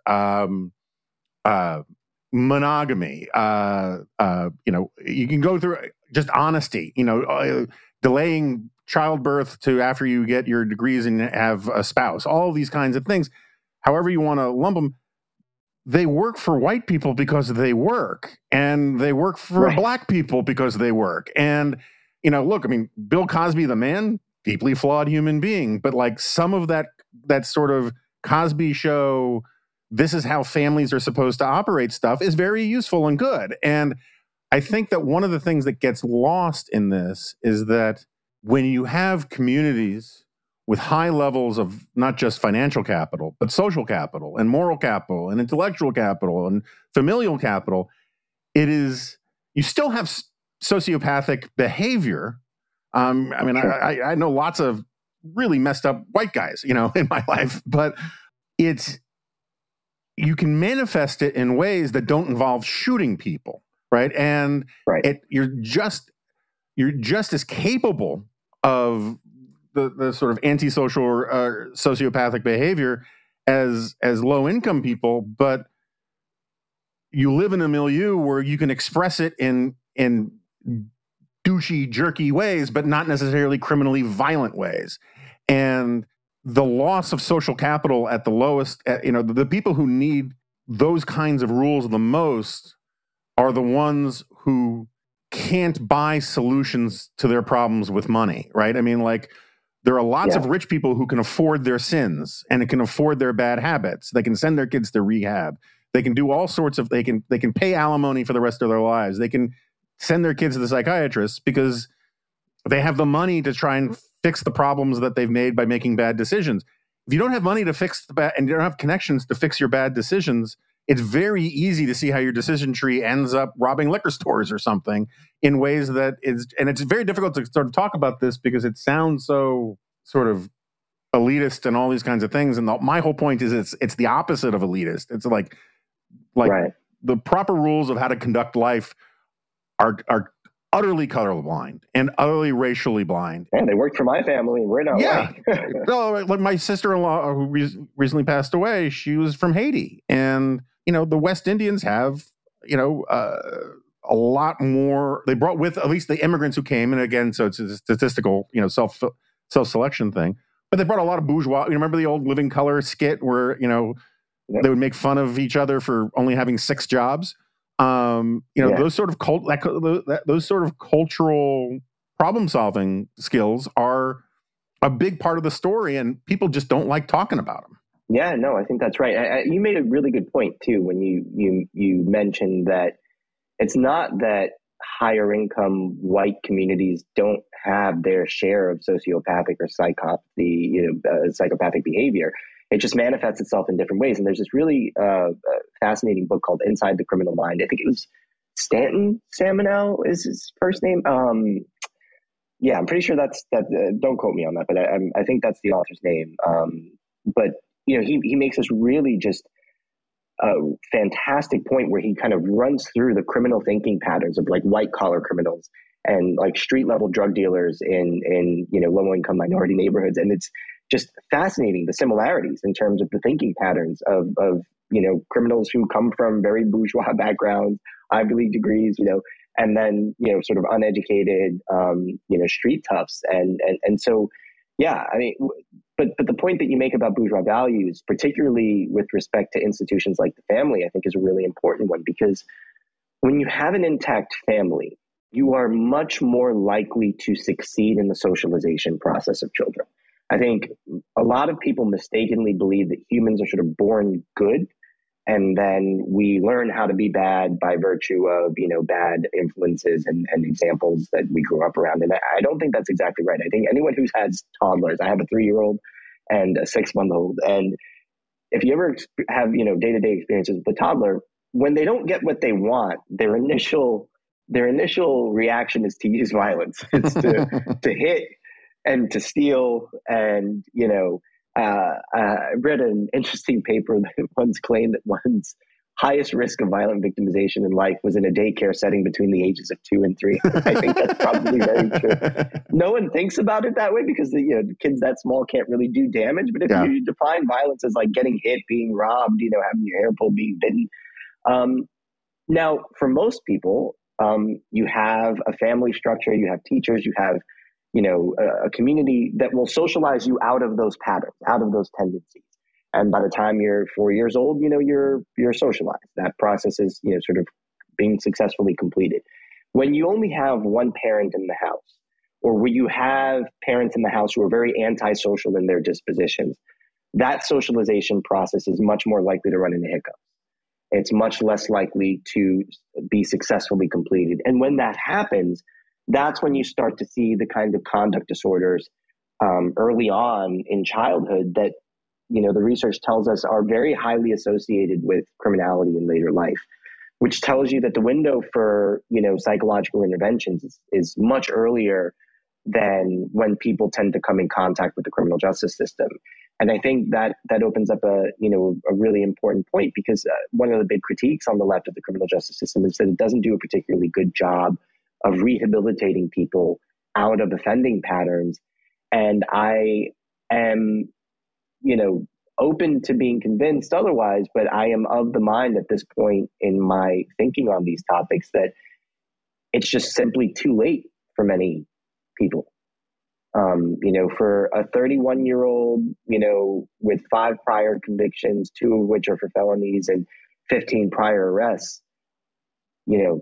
S5: monogamy, you can go through just honesty, delaying childbirth to after you get your degrees and have a spouse, all these kinds of things, however you want to lump them. They work for white people because they work, and they work for black people because they work. And, look, I mean, Bill Cosby, the man, deeply flawed human being, but like some of that sort of Cosby show, this is how families are supposed to operate stuff is very useful and good. And I think that one of the things that gets lost in this is that when you have communities with high levels of not just financial capital, but social capital and moral capital and intellectual capital and familial capital, you still have sociopathic behavior. I know lots of really messed up white guys, in my life, but you can manifest it in ways that don't involve shooting people, right? And you're just as capable of the sort of antisocial or sociopathic behavior as low-income people, but you live in a milieu where you can express it in douchey, jerky ways, but not necessarily criminally violent ways. And the loss of social capital at the lowest, the people who need those kinds of rules the most are the ones who can't buy solutions to their problems with money, right? I mean, like, there are lots of rich people who can afford their sins and can afford their bad habits. They can send their kids to rehab. They can do all sorts of, they can pay alimony for the rest of their lives. They can send their kids to the psychiatrist because they have the money to try and fix the problems that they've made by making bad decisions. If you don't have money to fix the bad, and you don't have connections to fix your bad decisions, it's very easy to see how your decision tree ends up robbing liquor stores or something in ways that and it's very difficult to sort of talk about this because it sounds so sort of elitist and all these kinds of things. And my whole point is it's the opposite of elitist. It's like the proper rules of how to conduct life are utterly colorblind and utterly racially blind.
S6: Yeah, they worked for my family, and we're not white.
S5: No, like my sister-in-law who recently passed away, she was from Haiti. And, the West Indians have, a lot more. They brought with, at least the immigrants who came, and again, so it's a statistical, self-selection thing. But they brought a lot of bourgeois. You remember the old Living Color skit where, they would make fun of each other for only having 6 jobs? Those sort of those sort of cultural problem-solving skills are a big part of the story, and people just don't like talking about them.
S6: Yeah, no, I think that's right. You made a really good point too when you mentioned that it's not that higher income white communities don't have their share of sociopathic or psychopathic behavior. It just manifests itself in different ways. And there's this really fascinating book called Inside the Criminal Mind. I think it was Stanton Samuel is his first name. I'm pretty sure that's that. Don't quote me on that, but I think that's the author's name. But he makes this really just a fantastic point where he kind of runs through the criminal thinking patterns of like white collar criminals and like street level drug dealers in low income minority neighborhoods, and it's just fascinating, the similarities in terms of the thinking patterns of criminals who come from very bourgeois backgrounds, Ivy League degrees, and then, sort of uneducated, street toughs. And so, yeah, I mean, but the point that you make about bourgeois values, particularly with respect to institutions like the family, I think is a really important one, because when you have an intact family, you are much more likely to succeed in the socialization process of children. I think a lot of people mistakenly believe that humans are sort of born good, and then we learn how to be bad by virtue of, bad influences and examples that we grew up around. And I don't think that's exactly right. I think anyone who has toddlers, I have a 3-year-old and a 6-month-old, and if you ever have, day-to-day experiences with a toddler, when they don't get what they want, their initial reaction is to use violence. It's to hit and to steal and, I read an interesting paper that once claimed that one's highest risk of violent victimization in life was in a daycare setting between the ages of 2 and 3. I think that's probably very true. No one thinks about it that way because the kids that small can't really do damage. But if you define violence as like getting hit, being robbed, having your hair pulled, being bitten. Now, for most people, you have a family structure, you have teachers, you have a community that will socialize you out of those patterns, out of those tendencies. And by the time you're 4 years old, you're socialized. That process is, sort of being successfully completed. When you only have one parent in the house, or when you have parents in the house who are very antisocial in their dispositions, that socialization process is much more likely to run into hiccups. It's much less likely to be successfully completed. And when that happens, that's when you start to see the kind of conduct disorders early on in childhood that the research tells us are very highly associated with criminality in later life, which tells you that the window for, psychological interventions is much earlier than when people tend to come in contact with the criminal justice system. And I think that opens up a really important point, because one of the big critiques on the left of the criminal justice system is that it doesn't do a particularly good job of rehabilitating people out of offending patterns. And I am open to being convinced otherwise, but I am of the mind at this point in my thinking on these topics that it's just simply too late for many people. For a 31-year-old, with 5 prior convictions, 2 of which are for felonies and 15 prior arrests, the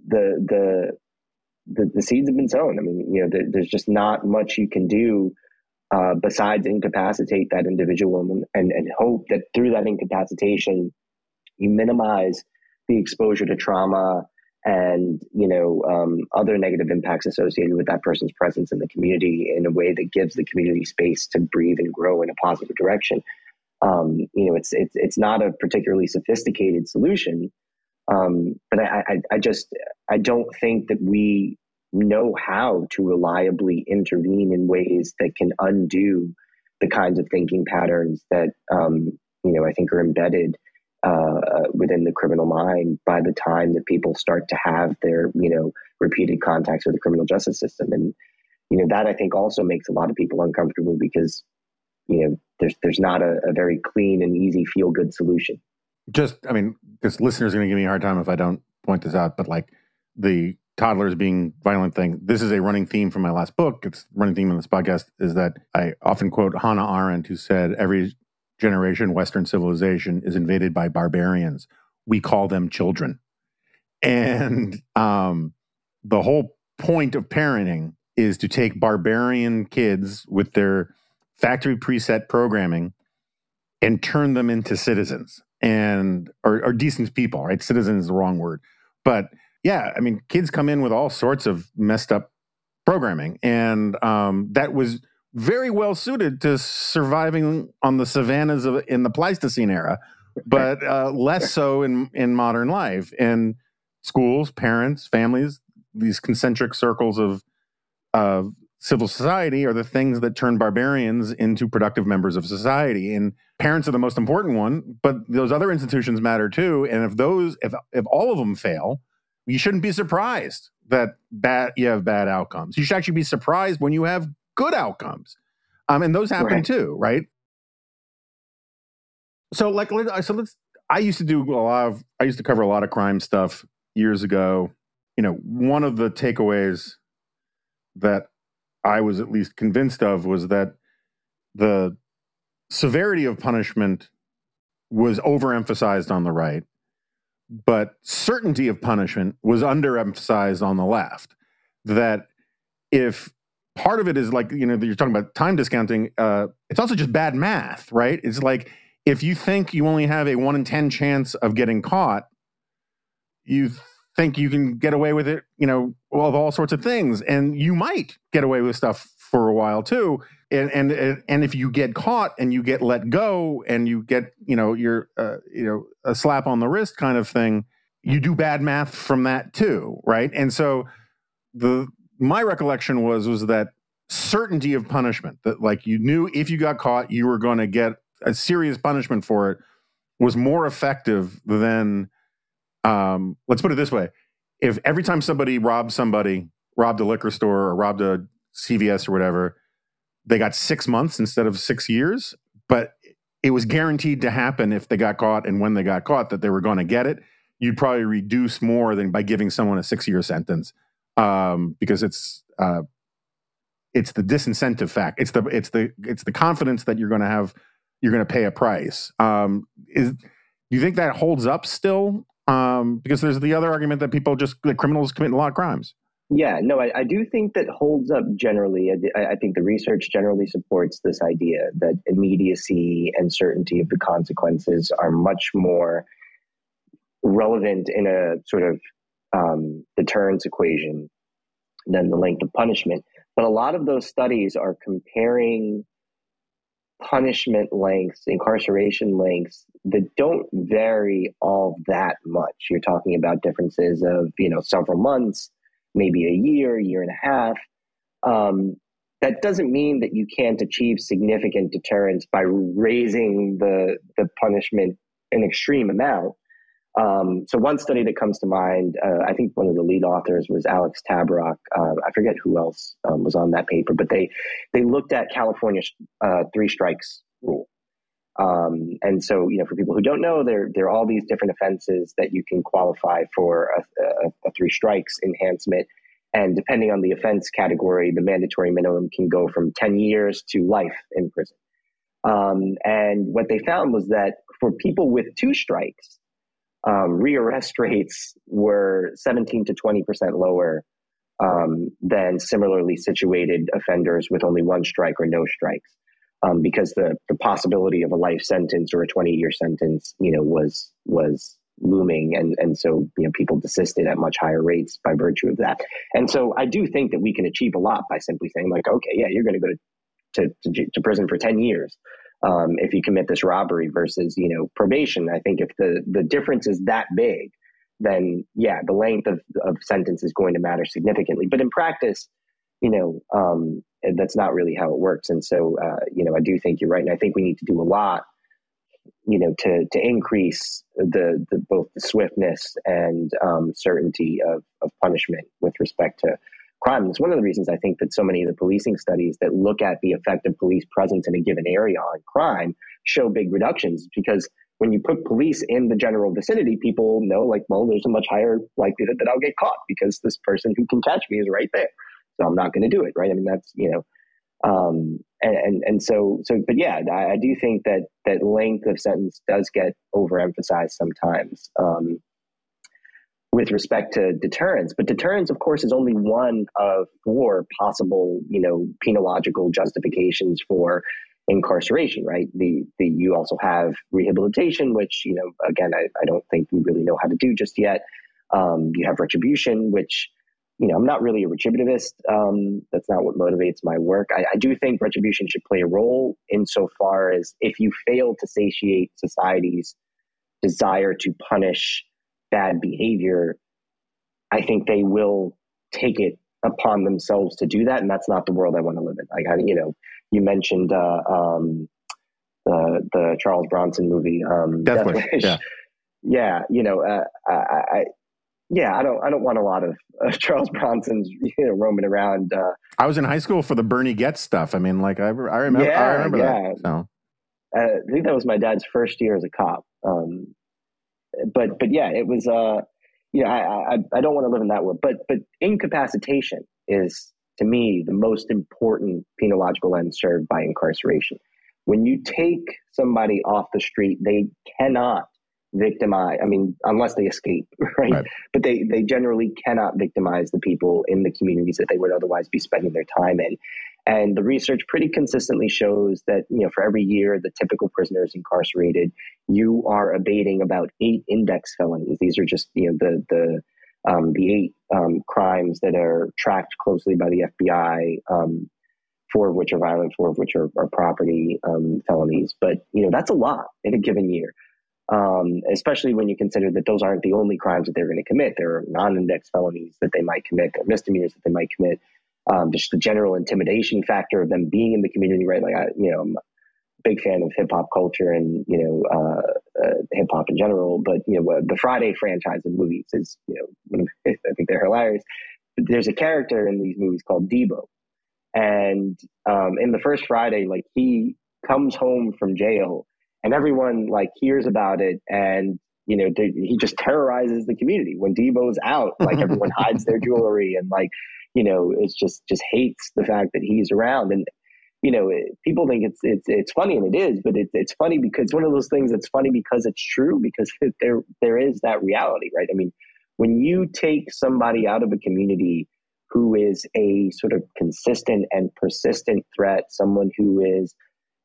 S6: seeds have been sown. I mean, there's just not much you can do besides incapacitate that individual and hope that through that incapacitation, you minimize the exposure to trauma and, other negative impacts associated with that person's presence in the community in a way that gives the community space to breathe and grow in a positive direction. It's not a particularly sophisticated solution, but I don't think that we know how to reliably intervene in ways that can undo the kinds of thinking patterns that I think are embedded within the criminal mind by the time that people start to have their repeated contacts with the criminal justice system. And that I think also makes a lot of people uncomfortable because there's not a very clean and easy feel good solution.
S5: Because listeners are going to give me a hard time if I don't point this out, but like the toddlers being violent thing, this is a running theme from my last book. It's a running theme in this podcast is that I often quote Hannah Arendt, who said, every generation, Western civilization is invaded by barbarians. We call them children. And the whole point of parenting is to take barbarian kids with their factory preset programming and turn them into citizens or decent people, right? Citizen is the wrong word. But yeah, kids come in with all sorts of messed up programming. And that was very well suited to surviving on the savannas in the Pleistocene era, but less so in modern life. And schools, parents, families, these concentric circles of civil society are the things that turn barbarians into productive members of society. And parents are the most important one, but those other institutions matter too. And if all of them fail, you shouldn't be surprised that you have bad outcomes. You should actually be surprised when you have good outcomes. And those happen too, right? So I used to cover a lot of crime stuff years ago. One of the takeaways that I was at least convinced of was that the severity of punishment was overemphasized on the right, but certainty of punishment was underemphasized on the left. That if part of it is like, you're talking about time discounting, it's also just bad math, right? It's like, if you think you only have a 1 in 10 chance of getting caught, you think you can get away with it, of all sorts of things. And you might get away with stuff for a while too. And if you get caught and you get let go and you get, a slap on the wrist kind of thing, you do bad math from that too, right? And so my recollection was that certainty of punishment, that like you knew if you got caught, you were going to get a serious punishment for it, was more effective than, let's put it this way. If every time somebody robbed a liquor store or robbed a CVS or whatever, they got 6 months instead of 6 years, but it was guaranteed to happen if they got caught, and when they got caught that they were going to get it, you'd probably reduce more than by giving someone a 6-year sentence, because it's the disincentive fact. It's the confidence that you're going to pay a price. Do you think that holds up still? Because there's the other argument that criminals commit a lot of crimes.
S6: Yeah, no, I do think that holds up generally. I think the research generally supports this idea that immediacy and certainty of the consequences are much more relevant in a sort of deterrence equation than the length of punishment. But a lot of those studies are comparing punishment lengths, incarceration lengths that don't vary all that much. You're talking about differences of, several months, maybe a year and a half. That doesn't mean that you can't achieve significant deterrence by raising the punishment an extreme amount. So one study that comes to mind, I think one of the lead authors was Alex Tabarrok. I forget who else was on that paper, but they looked at California's 3 strikes rule. And so, for people who don't know, there are all these different offenses that you can qualify for a 3 strikes enhancement. And depending on the offense category, the mandatory minimum can go from 10 years to life in prison. And what they found was that for people with 2 strikes, rearrest rates were 17 to 20% lower than similarly situated offenders with only 1 strike or no strikes. Because the possibility of a life sentence or a 20-year sentence, was looming. And so, people desisted at much higher rates by virtue of that. And so I do think that we can achieve a lot by simply saying like, okay, yeah, you're going to go to prison for 10 years if you commit this robbery versus, probation. I think if the difference is that big, then yeah, the length of sentence is going to matter significantly. But in practice, that's not really how it works. And so, I do think you're right. And I think we need to do a lot, to increase the both the swiftness and certainty of punishment with respect to crime. It's one of the reasons I think that so many of the policing studies that look at the effect of police presence in a given area on crime show big reductions, because when you put police in the general vicinity, people know like, well, there's a much higher likelihood that I'll get caught because this person who can catch me is right there. So I'm not going to do it. Right. I mean, that's, but yeah, I do think that length of sentence does get overemphasized sometimes with respect to deterrence. But deterrence, of course, is only one of 4 possible, penological justifications for incarceration, right? You also have rehabilitation, which, again, I don't think we really know how to do just yet. You have retribution, which, I'm not really a retributivist. That's not what motivates my work. I do think retribution should play a role insofar as if you fail to satiate society's desire to punish bad behavior, I think they will take it upon themselves to do that. And that's not the world I want to live in. Like, you mentioned the Charles Bronson movie,
S5: Death Wish.
S6: Yeah. I don't want a lot of Charles Bronson's roaming around.
S5: I was in high school for the Bernie Getz stuff. I mean, like I remember that. So.
S6: I think that was my dad's first year as a cop. But yeah, it was. I don't want to live in that world. But incapacitation is, to me, the most important penological end served by incarceration. When you take somebody off the street, they cannot victimize, unless they escape, right? But they generally cannot victimize the people in the communities that they would otherwise be spending their time in. And the research pretty consistently shows that, for every year the typical prisoner is incarcerated, you are abating about 8 index felonies. These are just, the 8 crimes that are tracked closely by the FBI, 4 of which are violent, 4 of which are property felonies. But, that's a lot in a given year. Especially when you consider that those aren't the only crimes that they're going to commit. There are non-index felonies that they might commit, there are misdemeanors that they might commit. just the general intimidation factor of them being in the community, right? Like, I'm a big fan of hip hop culture and, hip hop in general, but, the Friday franchise of movies is, I think they're hilarious. But there's a character in these movies called Debo. And in the first Friday, like, he comes home from jail and everyone like hears about it, and he just terrorizes the community. When Debo's out, like, everyone hides their jewelry and, like, it's just hates the fact that he's around. And people think it's funny, and it is, but it's funny because it's one of those things that's funny because it's true, because there is that reality, right? I mean, when you take somebody out of a community who is a sort of consistent and persistent threat, someone who is,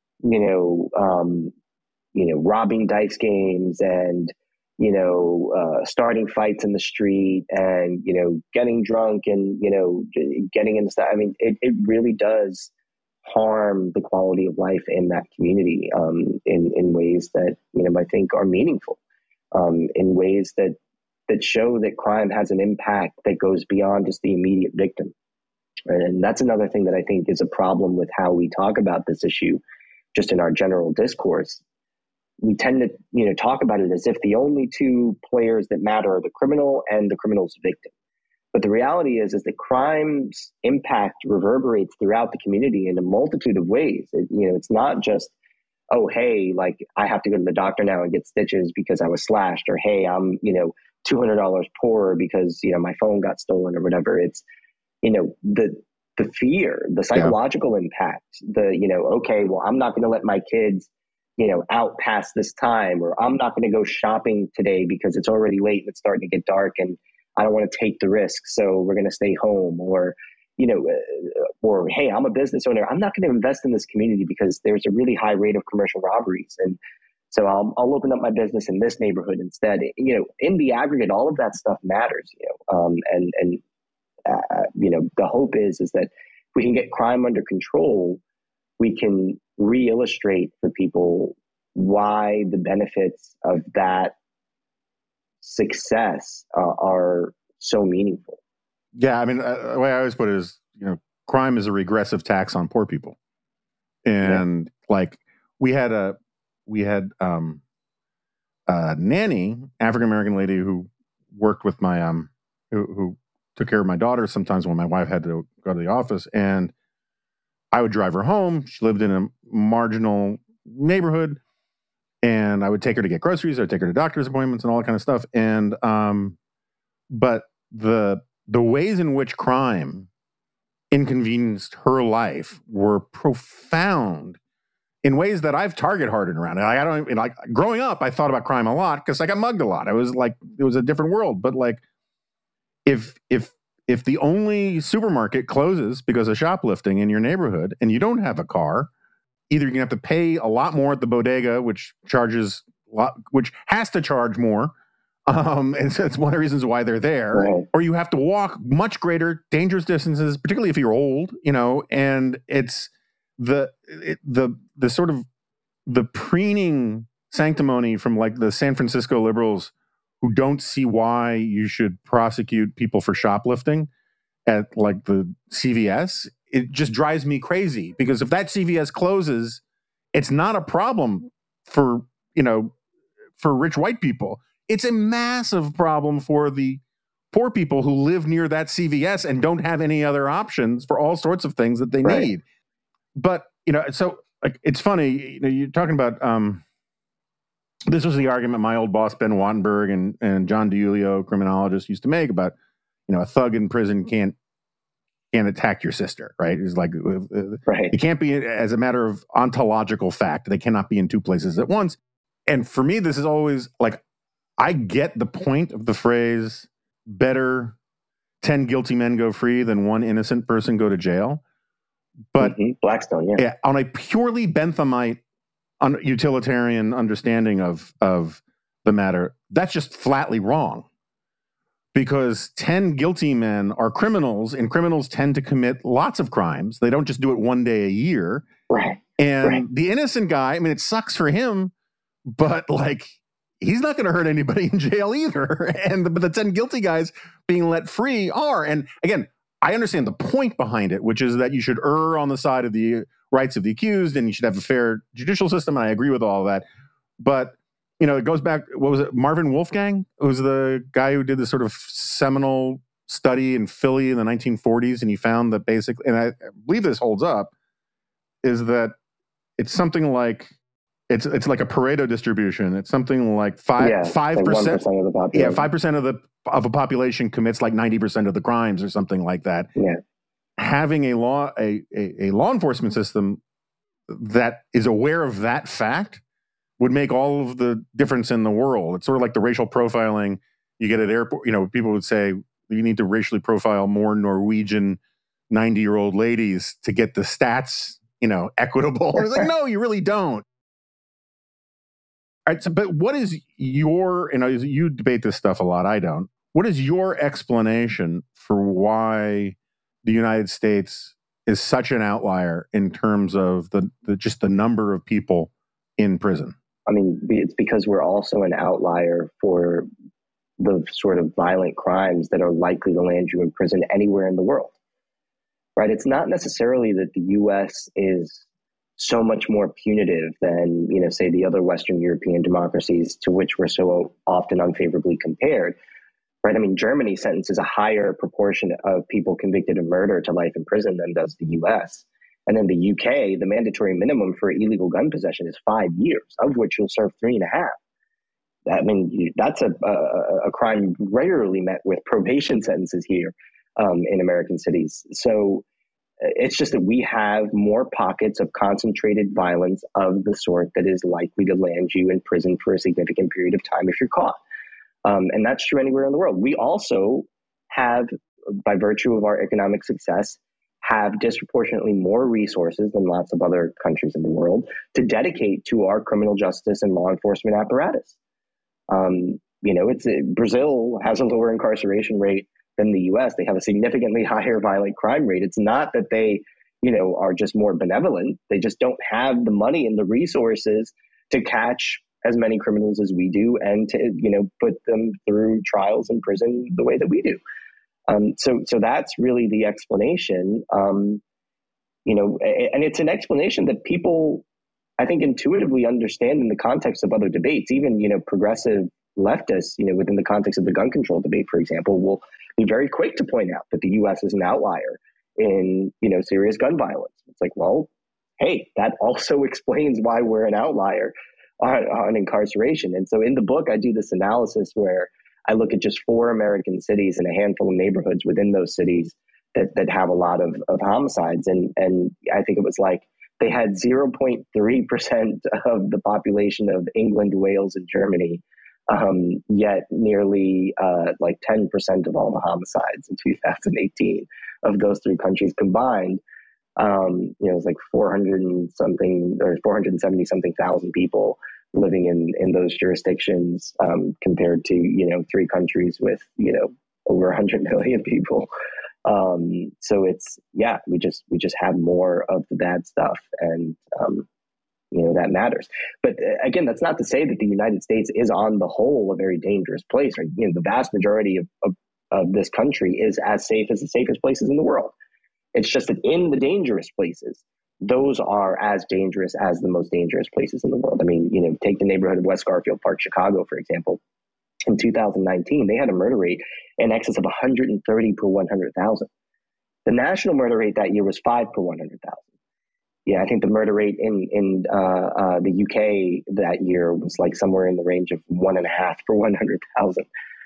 S6: robbing dice games and, starting fights in the street and, getting drunk and, getting into stuff. I mean, it really does harm the quality of life in that community, in ways that, I think are meaningful, in ways that show that crime has an impact that goes beyond just the immediate victim. And that's another thing that I think is a problem with how we talk about this issue, just in our general discourse. We tend to, talk about it as if the only two players that matter are the criminal and the criminal's victim. But the reality is that crime's impact reverberates throughout the community in a multitude of ways. It's not just, oh, hey, like, I have to go to the doctor now and get stitches because I was slashed, or hey, I'm, $200 poorer because, my phone got stolen or whatever. It's, the fear, the psychological impact, okay, well, I'm not going to let my kids, out past this time, or I'm not going to go shopping today because it's already late and it's starting to get dark and I don't want to take the risk, so we're going to stay home. Or, or hey, I'm a business owner, I'm not going to invest in this community because there's a really high rate of commercial robberies, and so I'll open up my business in this neighborhood instead. In the aggregate, all of that stuff matters. The hope is that if we can get crime under control, we can re-illustrate for people why the benefits of that success are so meaningful.
S5: Yeah, I mean, the way I always put it is, crime is a regressive tax on poor people, and like we had a nanny, African American lady who worked with my who took care of my daughter sometimes when my wife had to go to the office, and I would drive her home. She lived in a marginal neighborhood, and I would take her to get groceries. I would take her to doctor's appointments and all that kind of stuff. And but the ways in which crime inconvenienced her life were profound in ways that I've target hardened around. I don't like growing up. I thought about crime a lot because I got mugged a lot. I was like, it was a different world. But like, if the only supermarket closes because of shoplifting in your neighborhood and you don't have a car, either you're gonna have to pay a lot more at the bodega, which has to charge more, and so it's one of the reasons why they're there, right. Or you have to walk much greater dangerous distances, particularly if you're old, and it's the sort of the preening sanctimony from like the San Francisco liberals who don't see why you should prosecute people for shoplifting at like the CVS. It just drives me crazy, because if that CVS closes, it's not a problem for rich white people. It's a massive problem for the poor people who live near that CVS and don't have any other options for all sorts of things that they need. But, so like, it's funny, you're talking about, this was the argument my old boss, Ben Wattenberg, and John DiIulio, criminologist, used to make about, a thug in prison can't attack your sister, right? It's like, it can't be, as a matter of ontological fact, they cannot be in two places at once. And for me, this is always like, I get the point of the phrase, better 10 guilty men go free than one innocent person go to jail. But
S6: Blackstone,
S5: yeah, on a purely Benthamite utilitarian understanding of the matter, that's just flatly wrong. Because 10 guilty men are criminals, and criminals tend to commit lots of crimes. They don't just do it one day a year.
S6: Right.
S5: And the innocent guy, I mean, it sucks for him, but like, he's not going to hurt anybody in jail either. But the 10 guilty guys being let free are. And again, I understand the point behind it, which is that you should err on the side of the rights of the accused and you should have a fair judicial system. And I agree with all of that. But, it goes back, what was it? Marvin Wolfgang, who's the guy who did this sort of seminal study in Philly in the 1940s. And he found that basically, and I believe this holds up, is that it's something like, it's like a Pareto distribution. It's something like 5%.
S6: Like 1% of the population.
S5: Yeah, 5% of a population commits like 90% of the crimes or something like that.
S6: Yeah.
S5: Having a law enforcement system that is aware of that fact would make all of the difference in the world. It's sort of like the racial profiling you get at airport. People would say you need to racially profile more Norwegian 90-year-old ladies to get the stats, equitable. It's like, no, you really don't. All right, so, but what is your, you debate this stuff a lot, I don't. What is your explanation for why the United States is such an outlier in terms of just the number of people in prison?
S6: I mean, it's because we're also an outlier for the sort of violent crimes that are likely to land you in prison anywhere in the world, right? It's not necessarily that the U.S. is so much more punitive than, say the other Western European democracies to which we're so often unfavorably compared, right? I mean, Germany sentences a higher proportion of people convicted of murder to life in prison than does the U.S. And then the UK, the mandatory minimum for illegal gun possession is 5 years, of which you'll serve 3.5. I mean, that's a crime rarely met with probation sentences here in American cities. So it's just that we have more pockets of concentrated violence of the sort that is likely to land you in prison for a significant period of time if you're caught. And that's true anywhere in the world. We also have, by virtue of our economic success, have disproportionately more resources than lots of other countries in the world to dedicate to our criminal justice and law enforcement apparatus. Brazil has a lower incarceration rate than the U.S. They have a significantly higher violent crime rate. It's not that they, are just more benevolent. They just don't have the money and the resources to catch as many criminals as we do and to, put them through trials in prison the way that we do. So that's really the explanation, and it's an explanation that people, I think, intuitively understand in the context of other debates. Even, progressive leftists, within the context of the gun control debate, for example, will be very quick to point out that the U.S. is an outlier in, serious gun violence. It's like, well, hey, that also explains why we're an outlier on incarceration. And so in the book, I do this analysis where I look at just 4 American cities and a handful of neighborhoods within those cities that have a lot of homicides. And I think it was like they had 0.3% of the population of England, Wales, and Germany, yet nearly 10% of all the homicides in 2018 of those 3 countries combined. It was like 470 something thousand people living in those jurisdictions, compared to, 3 countries with, over 100 million people. So it's, we just have more of the bad stuff, and, that matters. But again, that's not to say that the United States is on the whole a very dangerous place. Right? The vast majority of this country is as safe as the safest places in the world. It's just that in the dangerous places, those are as dangerous as the most dangerous places in the world. I mean, take the neighborhood of West Garfield Park, Chicago, for example. In 2019, they had a murder rate in excess of 130 per 100,000. The national murder rate that year was 5 per 100,000. Yeah, I think the murder rate in the UK that year was like somewhere in the range of 1.5 per 100,000.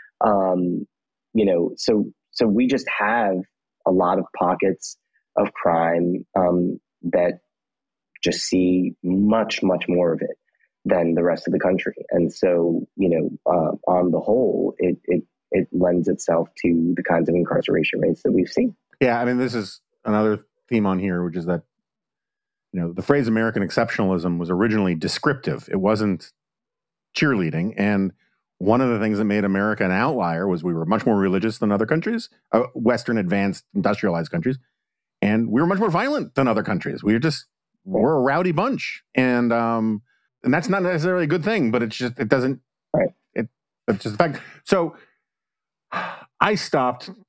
S6: So we just have a lot of pockets of crime that just see much, much more of it than the rest of the country. And so, on the whole, it lends itself to the kinds of incarceration rates that we've seen.
S5: Yeah, I mean, this is another theme on here, which is that, the phrase American exceptionalism was originally descriptive. It wasn't cheerleading. And one of the things that made America an outlier was we were much more religious than other countries, Western advanced industrialized countries. And we were much more violent than other countries. We're a rowdy bunch. And that's not necessarily a good thing, but it's just it's just a fact. So I stopped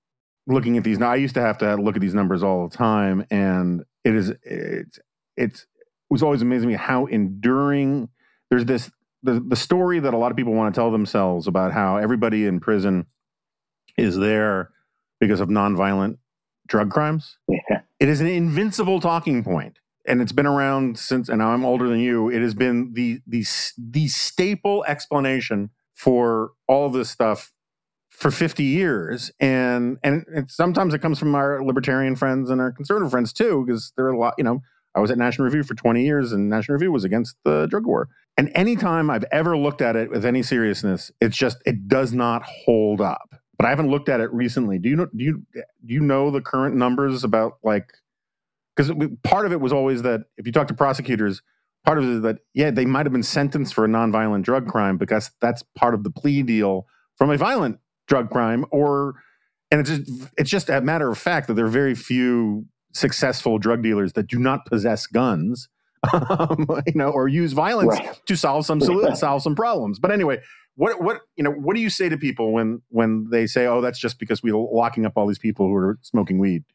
S5: looking at these now. I used to have to look at these numbers all the time, and it was always amazing me how enduring. There's this the story that a lot of people want to tell themselves about how everybody in prison is there because of nonviolent drug crimes.
S6: Yeah.
S5: It is an invincible talking point, and it's been around since. And I'm older than you. It has been the staple explanation for all of this stuff for 50 years. And sometimes it comes from our libertarian friends and our conservative friends too, because there are a lot, I was at National Review for 20 years and National Review was against the drug war. And anytime I've ever looked at it with any seriousness, it does not hold up. But I haven't looked at it recently. Do you know the current numbers about, like, because part of it was always that if you talk to prosecutors, part of it is that, yeah, they might have been sentenced for a nonviolent drug crime because that's part of the plea deal from a violent drug crime, and it's just a matter of fact that there are very few successful drug dealers that do not possess guns, or use violence to solve some problems. But anyway, what do you say to people when they say, "Oh, that's just because we're locking up all these people who are smoking weed"?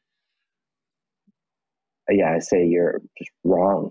S6: Yeah, I say you're just wrong.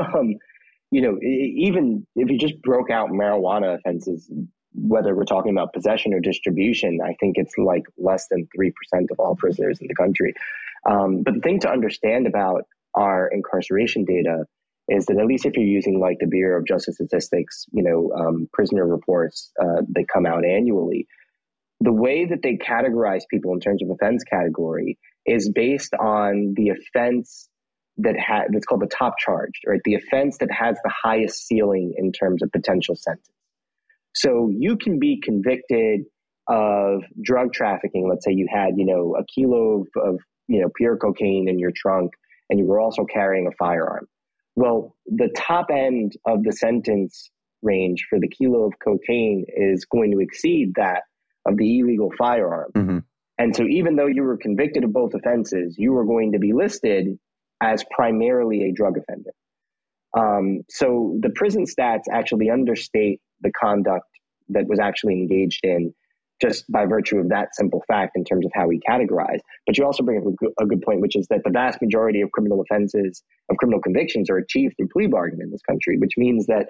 S6: Even if you just broke out marijuana offenses, whether we're talking about possession or distribution, I think it's like less than 3% of all prisoners in the country. But the thing to understand about our incarceration data is that, at least if you're using like the Bureau of Justice Statistics, prisoner reports that come out annually, the way that they categorize people in terms of offense category is based on the offense that's called the top charge, right? The offense that has the highest ceiling in terms of potential sentence. So you can be convicted of drug trafficking. Let's say you had, a kilo of pure cocaine in your trunk, and you were also carrying a firearm. Well, the top end of the sentence range for the kilo of cocaine is going to exceed that of the illegal firearm. Mm-hmm. And so even though you were convicted of both offenses, you were going to be listed as primarily a drug offender. So the prison stats actually understate the conduct that was actually engaged in, just by virtue of that simple fact in terms of how we categorize. But you also bring up a good point, which is that the vast majority of criminal offenses, of criminal convictions, are achieved through plea bargain in this country, which means that,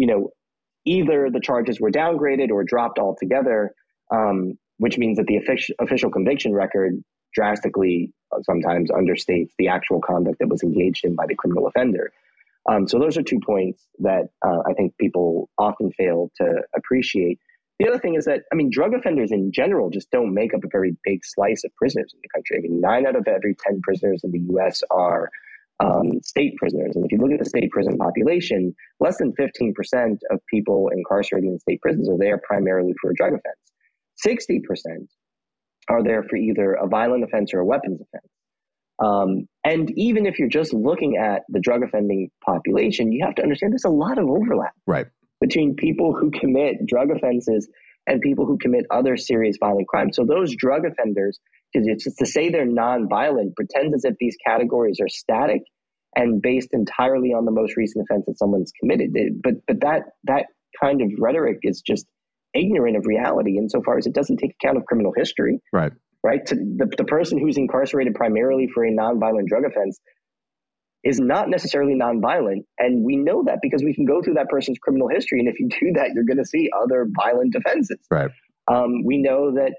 S6: either the charges were downgraded or dropped altogether, which means that the official conviction record drastically sometimes understates the actual conduct that was engaged in by the criminal offender. So those are 2 points that I think people often fail to appreciate. The other thing is that, drug offenders in general just don't make up a very big slice of prisoners in the country. 9 out of every 10 prisoners in the U.S. are state prisoners. And if you look at the state prison population, less than 15% of people incarcerated in state prisons are there primarily for a drug offense. 60% are there for either a violent offense or a weapons offense. And even if you're just looking at the drug offending population, you have to understand there's a lot of overlap between people who commit drug offenses and people who commit other serious violent crimes. So those drug offenders, just to say they're nonviolent, pretends as if these categories are static and based entirely on the most recent offense that someone's committed. But that kind of rhetoric is just ignorant of reality insofar as it doesn't take account of criminal history. Right. To the person who's incarcerated primarily for a nonviolent drug offense is not necessarily nonviolent. And we know that because we can go through that person's criminal history. And if you do that, you're going to see other violent offenses. Right. We know that,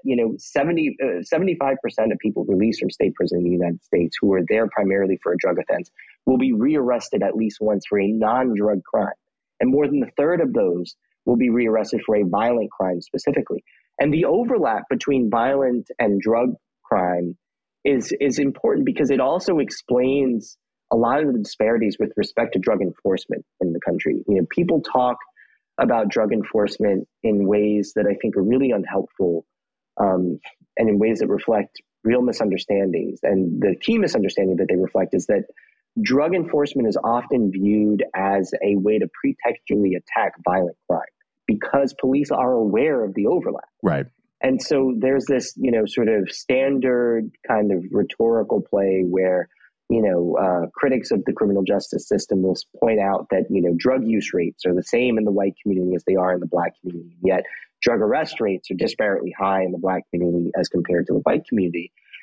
S6: 75% of people released from state prison in the United States who are there primarily for a drug offense will be rearrested at least once for a non-drug crime. And more than a third of those will be rearrested for a violent crime specifically. And the overlap between violent and drug crime is important because it also explains a lot of the disparities with respect to drug enforcement in the country. People talk about drug enforcement in ways that I think are really unhelpful, and in ways that reflect real misunderstandings. And the key misunderstanding that they reflect is that drug enforcement is often viewed as a way to pretextually attack violent crime because police are aware of the overlap. Right. And so there's this, sort of standard kind of rhetorical play where, critics of the criminal justice system will point out that, drug use rates are the same in the white community as they are in the black community. Yet drug arrest rates are disparately high in the black community as compared to the white community.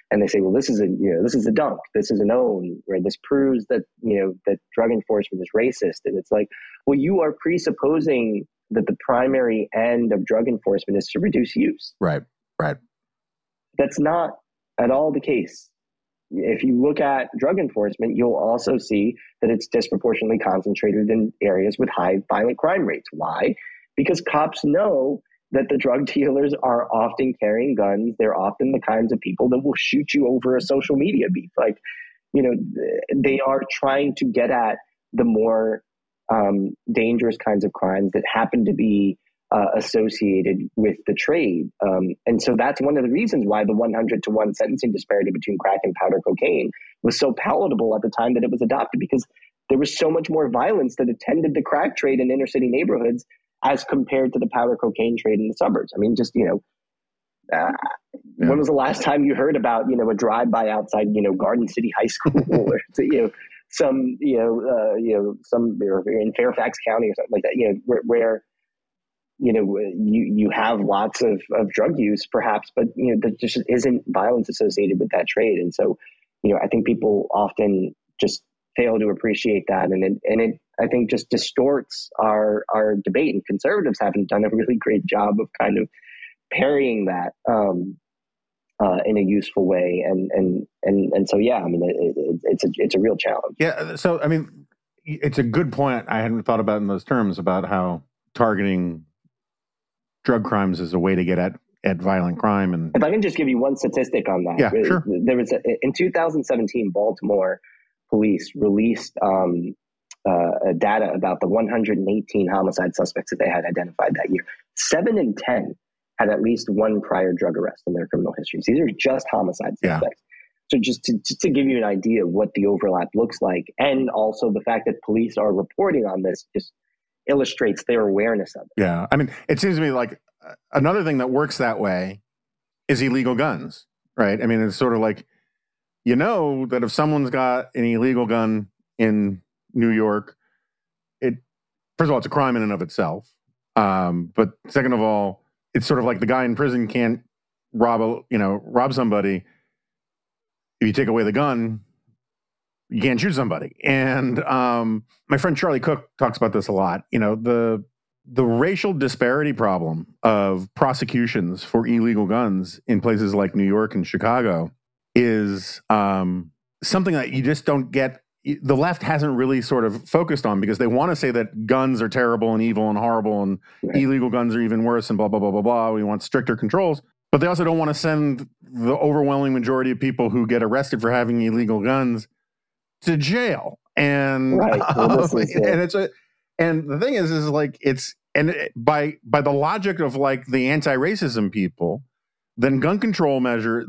S6: and they say, well, this is a dunk, this is an own, right? This proves that, that drug enforcement is racist. And it's like, well, you are presupposing that the primary end of drug enforcement is to reduce use.
S5: Right.
S6: That's not at all the case. If you look at drug enforcement, you'll also see that it's disproportionately concentrated in areas with high violent crime rates. Why? Because cops know that the drug dealers are often carrying guns. They're often the kinds of people that will shoot you over a social media beef. Like, they are trying to get at the more dangerous kinds of crimes that happen to be associated with the trade. And so that's one of the reasons why the 100-to-1 sentencing disparity between crack and powder cocaine was so palatable at the time that it was adopted, because there was so much more violence that attended the crack trade in inner city neighborhoods as compared to the powder cocaine trade in the suburbs. I mean, just, when was the last time you heard about, a drive-by outside, Garden City High School or, some in Fairfax County or something like that, where you have lots of drug use perhaps, but, there just isn't violence associated with that trade. And so, I think people often just fail to appreciate that. And it I think just distorts our debate, and conservatives haven't done a really great job of kind of parrying that in a useful way. And so, yeah, I mean, it's a real challenge.
S5: Yeah. So, I mean, it's a good point. I hadn't thought about in those terms about how targeting drug crimes is a way to get at violent crime. And
S6: if I can just give you one statistic on that.
S5: Yeah, sure.
S6: There was in 2017, Baltimore police released data about the 118 homicide suspects that they had identified that year. 7 in 10 had at least one prior drug arrest in their criminal histories. These are just homicide suspects. So just to give you an idea of what the overlap looks like, and also the fact that police are reporting on this just illustrates their awareness of it.
S5: Yeah. I mean, it seems to me like another thing that works that way is illegal guns, right? I mean, it's sort of like, that if someone's got an illegal gun in New York, first of all, it's a crime in and of itself. But second of all, it's sort of like the guy in prison can't rob somebody. If you take away the gun, you can't shoot somebody. And my friend Charlie Cook talks about this a lot. The racial disparity problem of prosecutions for illegal guns in places like New York and Chicago is something that you just don't get. The left hasn't really sort of focused on, because they want to say that guns are terrible and evil and horrible, and illegal guns are even worse, and blah, blah, blah, blah, blah. We want stricter controls. But they also don't want to send the overwhelming majority of people who get arrested for having illegal guns to jail. And and the thing is like, by the logic of like the anti-racism people, then gun control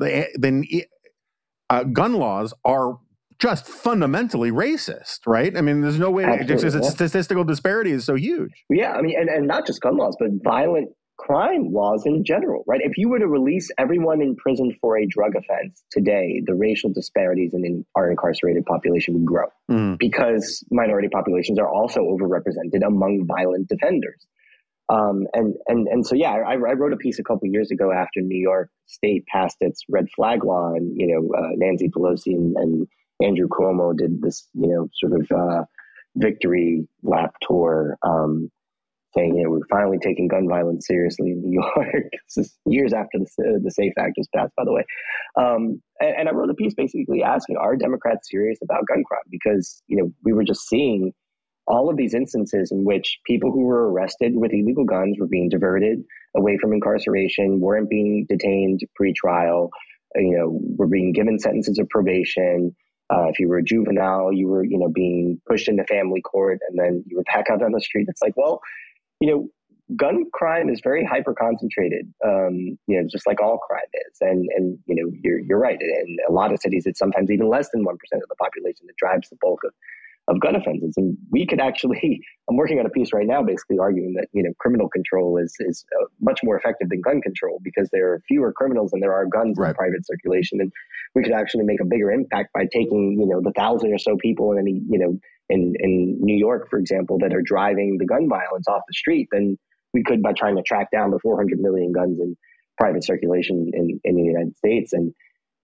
S5: gun laws are just fundamentally racist, right? I mean, there's no way, because the statistical disparity is so huge.
S6: Yeah, I mean, and not just gun laws, but violent crime laws in general, right? If you were to release everyone in prison for a drug offense today, the racial disparities in our incarcerated population would grow, because minority populations are also overrepresented among violent offenders. And so, yeah, I wrote a piece a couple of years ago after New York State passed its red flag law, and, Nancy Pelosi and Andrew Cuomo did this, sort of victory lap tour, saying, we're finally taking gun violence seriously in New York. This is years after the SAFE Act was passed, by the way. And I wrote a piece basically asking, are Democrats serious about gun crime? Because, we were just seeing all of these instances in which people who were arrested with illegal guns were being diverted away from incarceration, weren't being detained pre-trial, were being given sentences of probation. If you were a juvenile, you were, being pushed into family court, and then you were back out on the street. It's like, well, gun crime is very hyper concentrated, just like all crime is. And you're right. In a lot of cities, it's sometimes even less than 1% of the population that drives the bulk of gun offenses. And we could actually, I'm working on a piece right now, basically arguing that, criminal control is much more effective than gun control, because there are fewer criminals than there are guns in private circulation. And we could actually make a bigger impact by taking, the 1,000 or so people in any, in New York, for example, that are driving the gun violence off the street than we could by trying to track down the 400 million guns in private circulation in the United States. And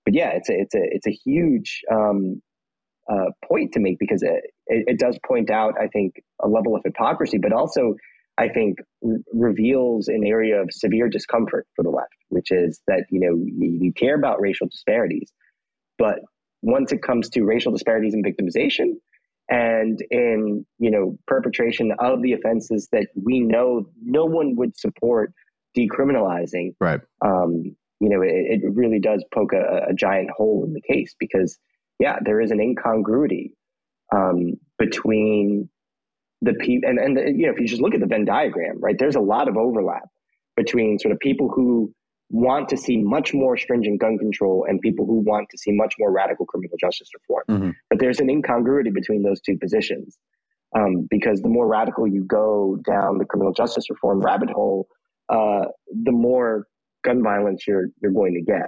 S6: but yeah, it's a huge point to make, because it does point out, I think, a level of hypocrisy, but also I think reveals an area of severe discomfort for the left, which is that, you care about racial disparities, but once it comes to racial disparities in victimization and in, perpetration of the offenses that we know no one would support decriminalizing,
S5: right?
S6: It really does poke a giant hole in the case, because there is an incongruity between the people and if you just look at the Venn diagram, right, there's a lot of overlap between sort of people who want to see much more stringent gun control and people who want to see much more radical criminal justice reform. Mm-hmm. But there's an incongruity between those two positions, because the more radical you go down the criminal justice reform rabbit hole, the more gun violence you're going to get.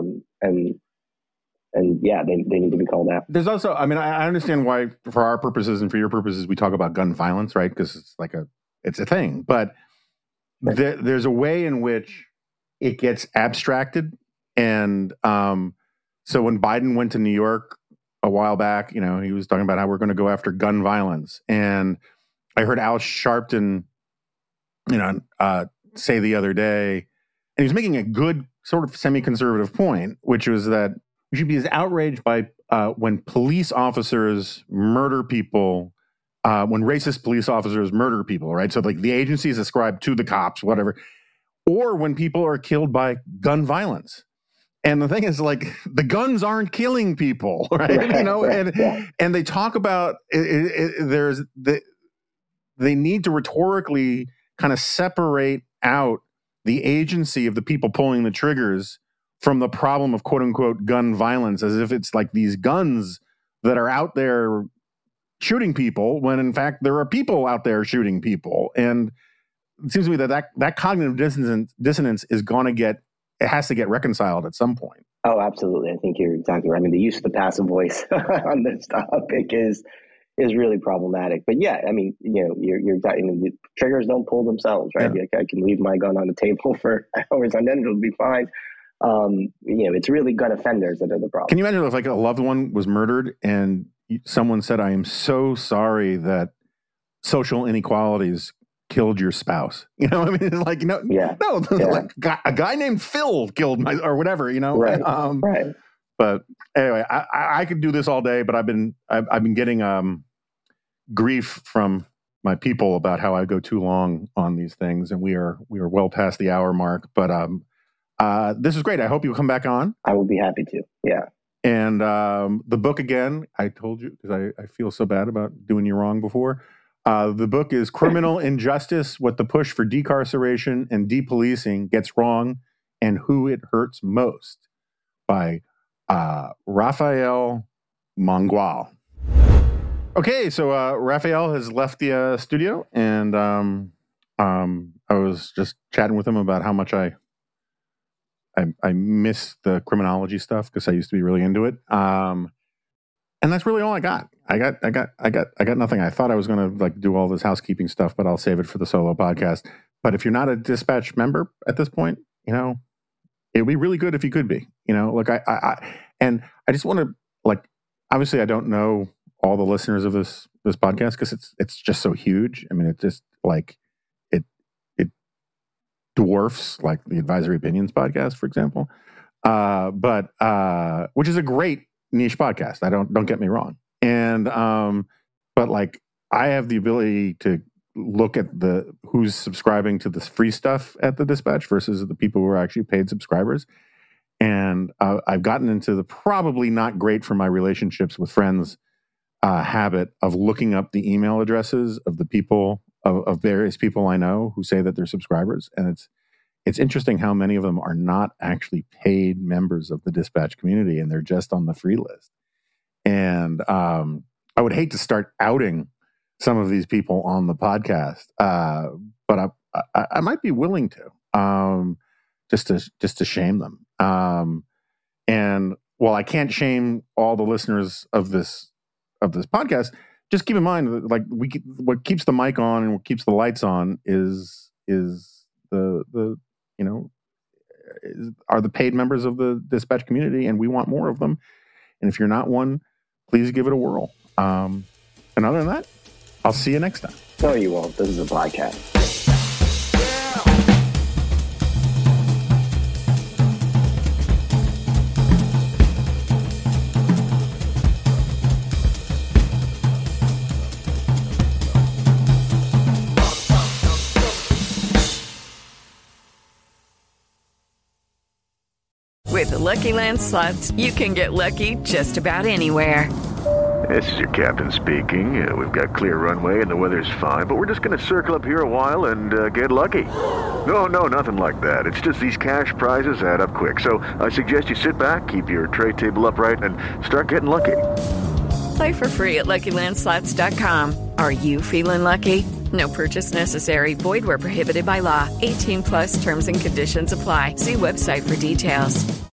S6: And they need to be called out.
S5: There's also, I understand why, for our purposes and for your purposes, we talk about gun violence, right? Because it's a thing. But there's a way in which it gets abstracted. And so when Biden went to New York a while back, he was talking about how we're going to go after gun violence. And I heard Al Sharpton, say the other day, and he was making a good sort of semi-conservative point, which was that we should be as outraged by when police officers murder people, when racist police officers murder people, right? So like the agency is ascribed to the cops, whatever, or when people are killed by gun violence. And the thing is, like, the guns aren't killing people, right? And they talk about they need to rhetorically kind of separate out the agency of the people pulling the triggers from the problem of quote unquote gun violence, as if it's like these guns that are out there shooting people, when in fact there are people out there shooting people. And it seems to me that cognitive dissonance is it has to get reconciled at some point.
S6: Oh, absolutely. I think you're exactly right. The use of the passive voice on this topic is really problematic. But yeah, you're exactly. The triggers don't pull themselves, right? Yeah. I can leave my gun on the table for hours on end; it'll be fine. It's really gun offenders that are the problem.
S5: Can you imagine if like a loved one was murdered and someone said, "I am so sorry that social inequalities killed your spouse"? Like, like a guy named Phil killed or whatever,
S6: Right. Right.
S5: But anyway, I could do this all day, but I've been getting grief from my people about how I go too long on these things, and we are well past the hour mark. But this is great. I hope you'll come back on.
S6: I will be happy to. Yeah.
S5: And the book, again, I told you, because I feel so bad about doing you wrong before. The book is Criminal Injustice: What the Push for Decarceration and Depolicing Gets Wrong and Who It Hurts Most, by Rafael Mangual. Okay, so Rafael has left the studio, and I was just chatting with him about how much I miss the criminology stuff, because I used to be really into it. And that's really all I got. I got nothing. I thought I was going to do all this housekeeping stuff, but I'll save it for the solo podcast. But if you're not a Dispatch member at this point, it'd be really good if you could be. And I just want to obviously I don't know all the listeners of this podcast, because it's just so huge. It just it dwarfs like the Advisory Opinions podcast, for example. But which is a great niche podcast. Don't get me wrong. And but I have the ability to look at who's subscribing to this free stuff at the Dispatch versus the people who are actually paid subscribers. And I've gotten into the probably not great for my relationships with friends habit of looking up the email addresses of the people of various people I know who say that they're subscribers. And it's interesting how many of them are not actually paid members of the Dispatch community, and they're just on the free list. And I would hate to start outing some of these people on the podcast, but I might be willing to, just to shame them. And while I can't shame all the listeners of this podcast, just keep in mind that what keeps the mic on and what keeps the lights on is the are the paid members of the Dispatch community, and we want more of them. And if you're not one, please give it a whirl. And other than that, I'll see you next time.
S6: No, you won't. This is a podcast.
S7: With the Lucky Land Slots, you can get lucky just about anywhere.
S8: This is your captain speaking. We've got clear runway and the weather's fine, but we're just going to circle up here a while and get lucky. No, nothing like that. It's just these cash prizes add up quick. So I suggest you sit back, keep your tray table upright, and start getting lucky.
S7: Play for free at LuckyLandSlots.com. Are you feeling lucky? No purchase necessary. Void where prohibited by law. 18+ terms and conditions apply. See website for details.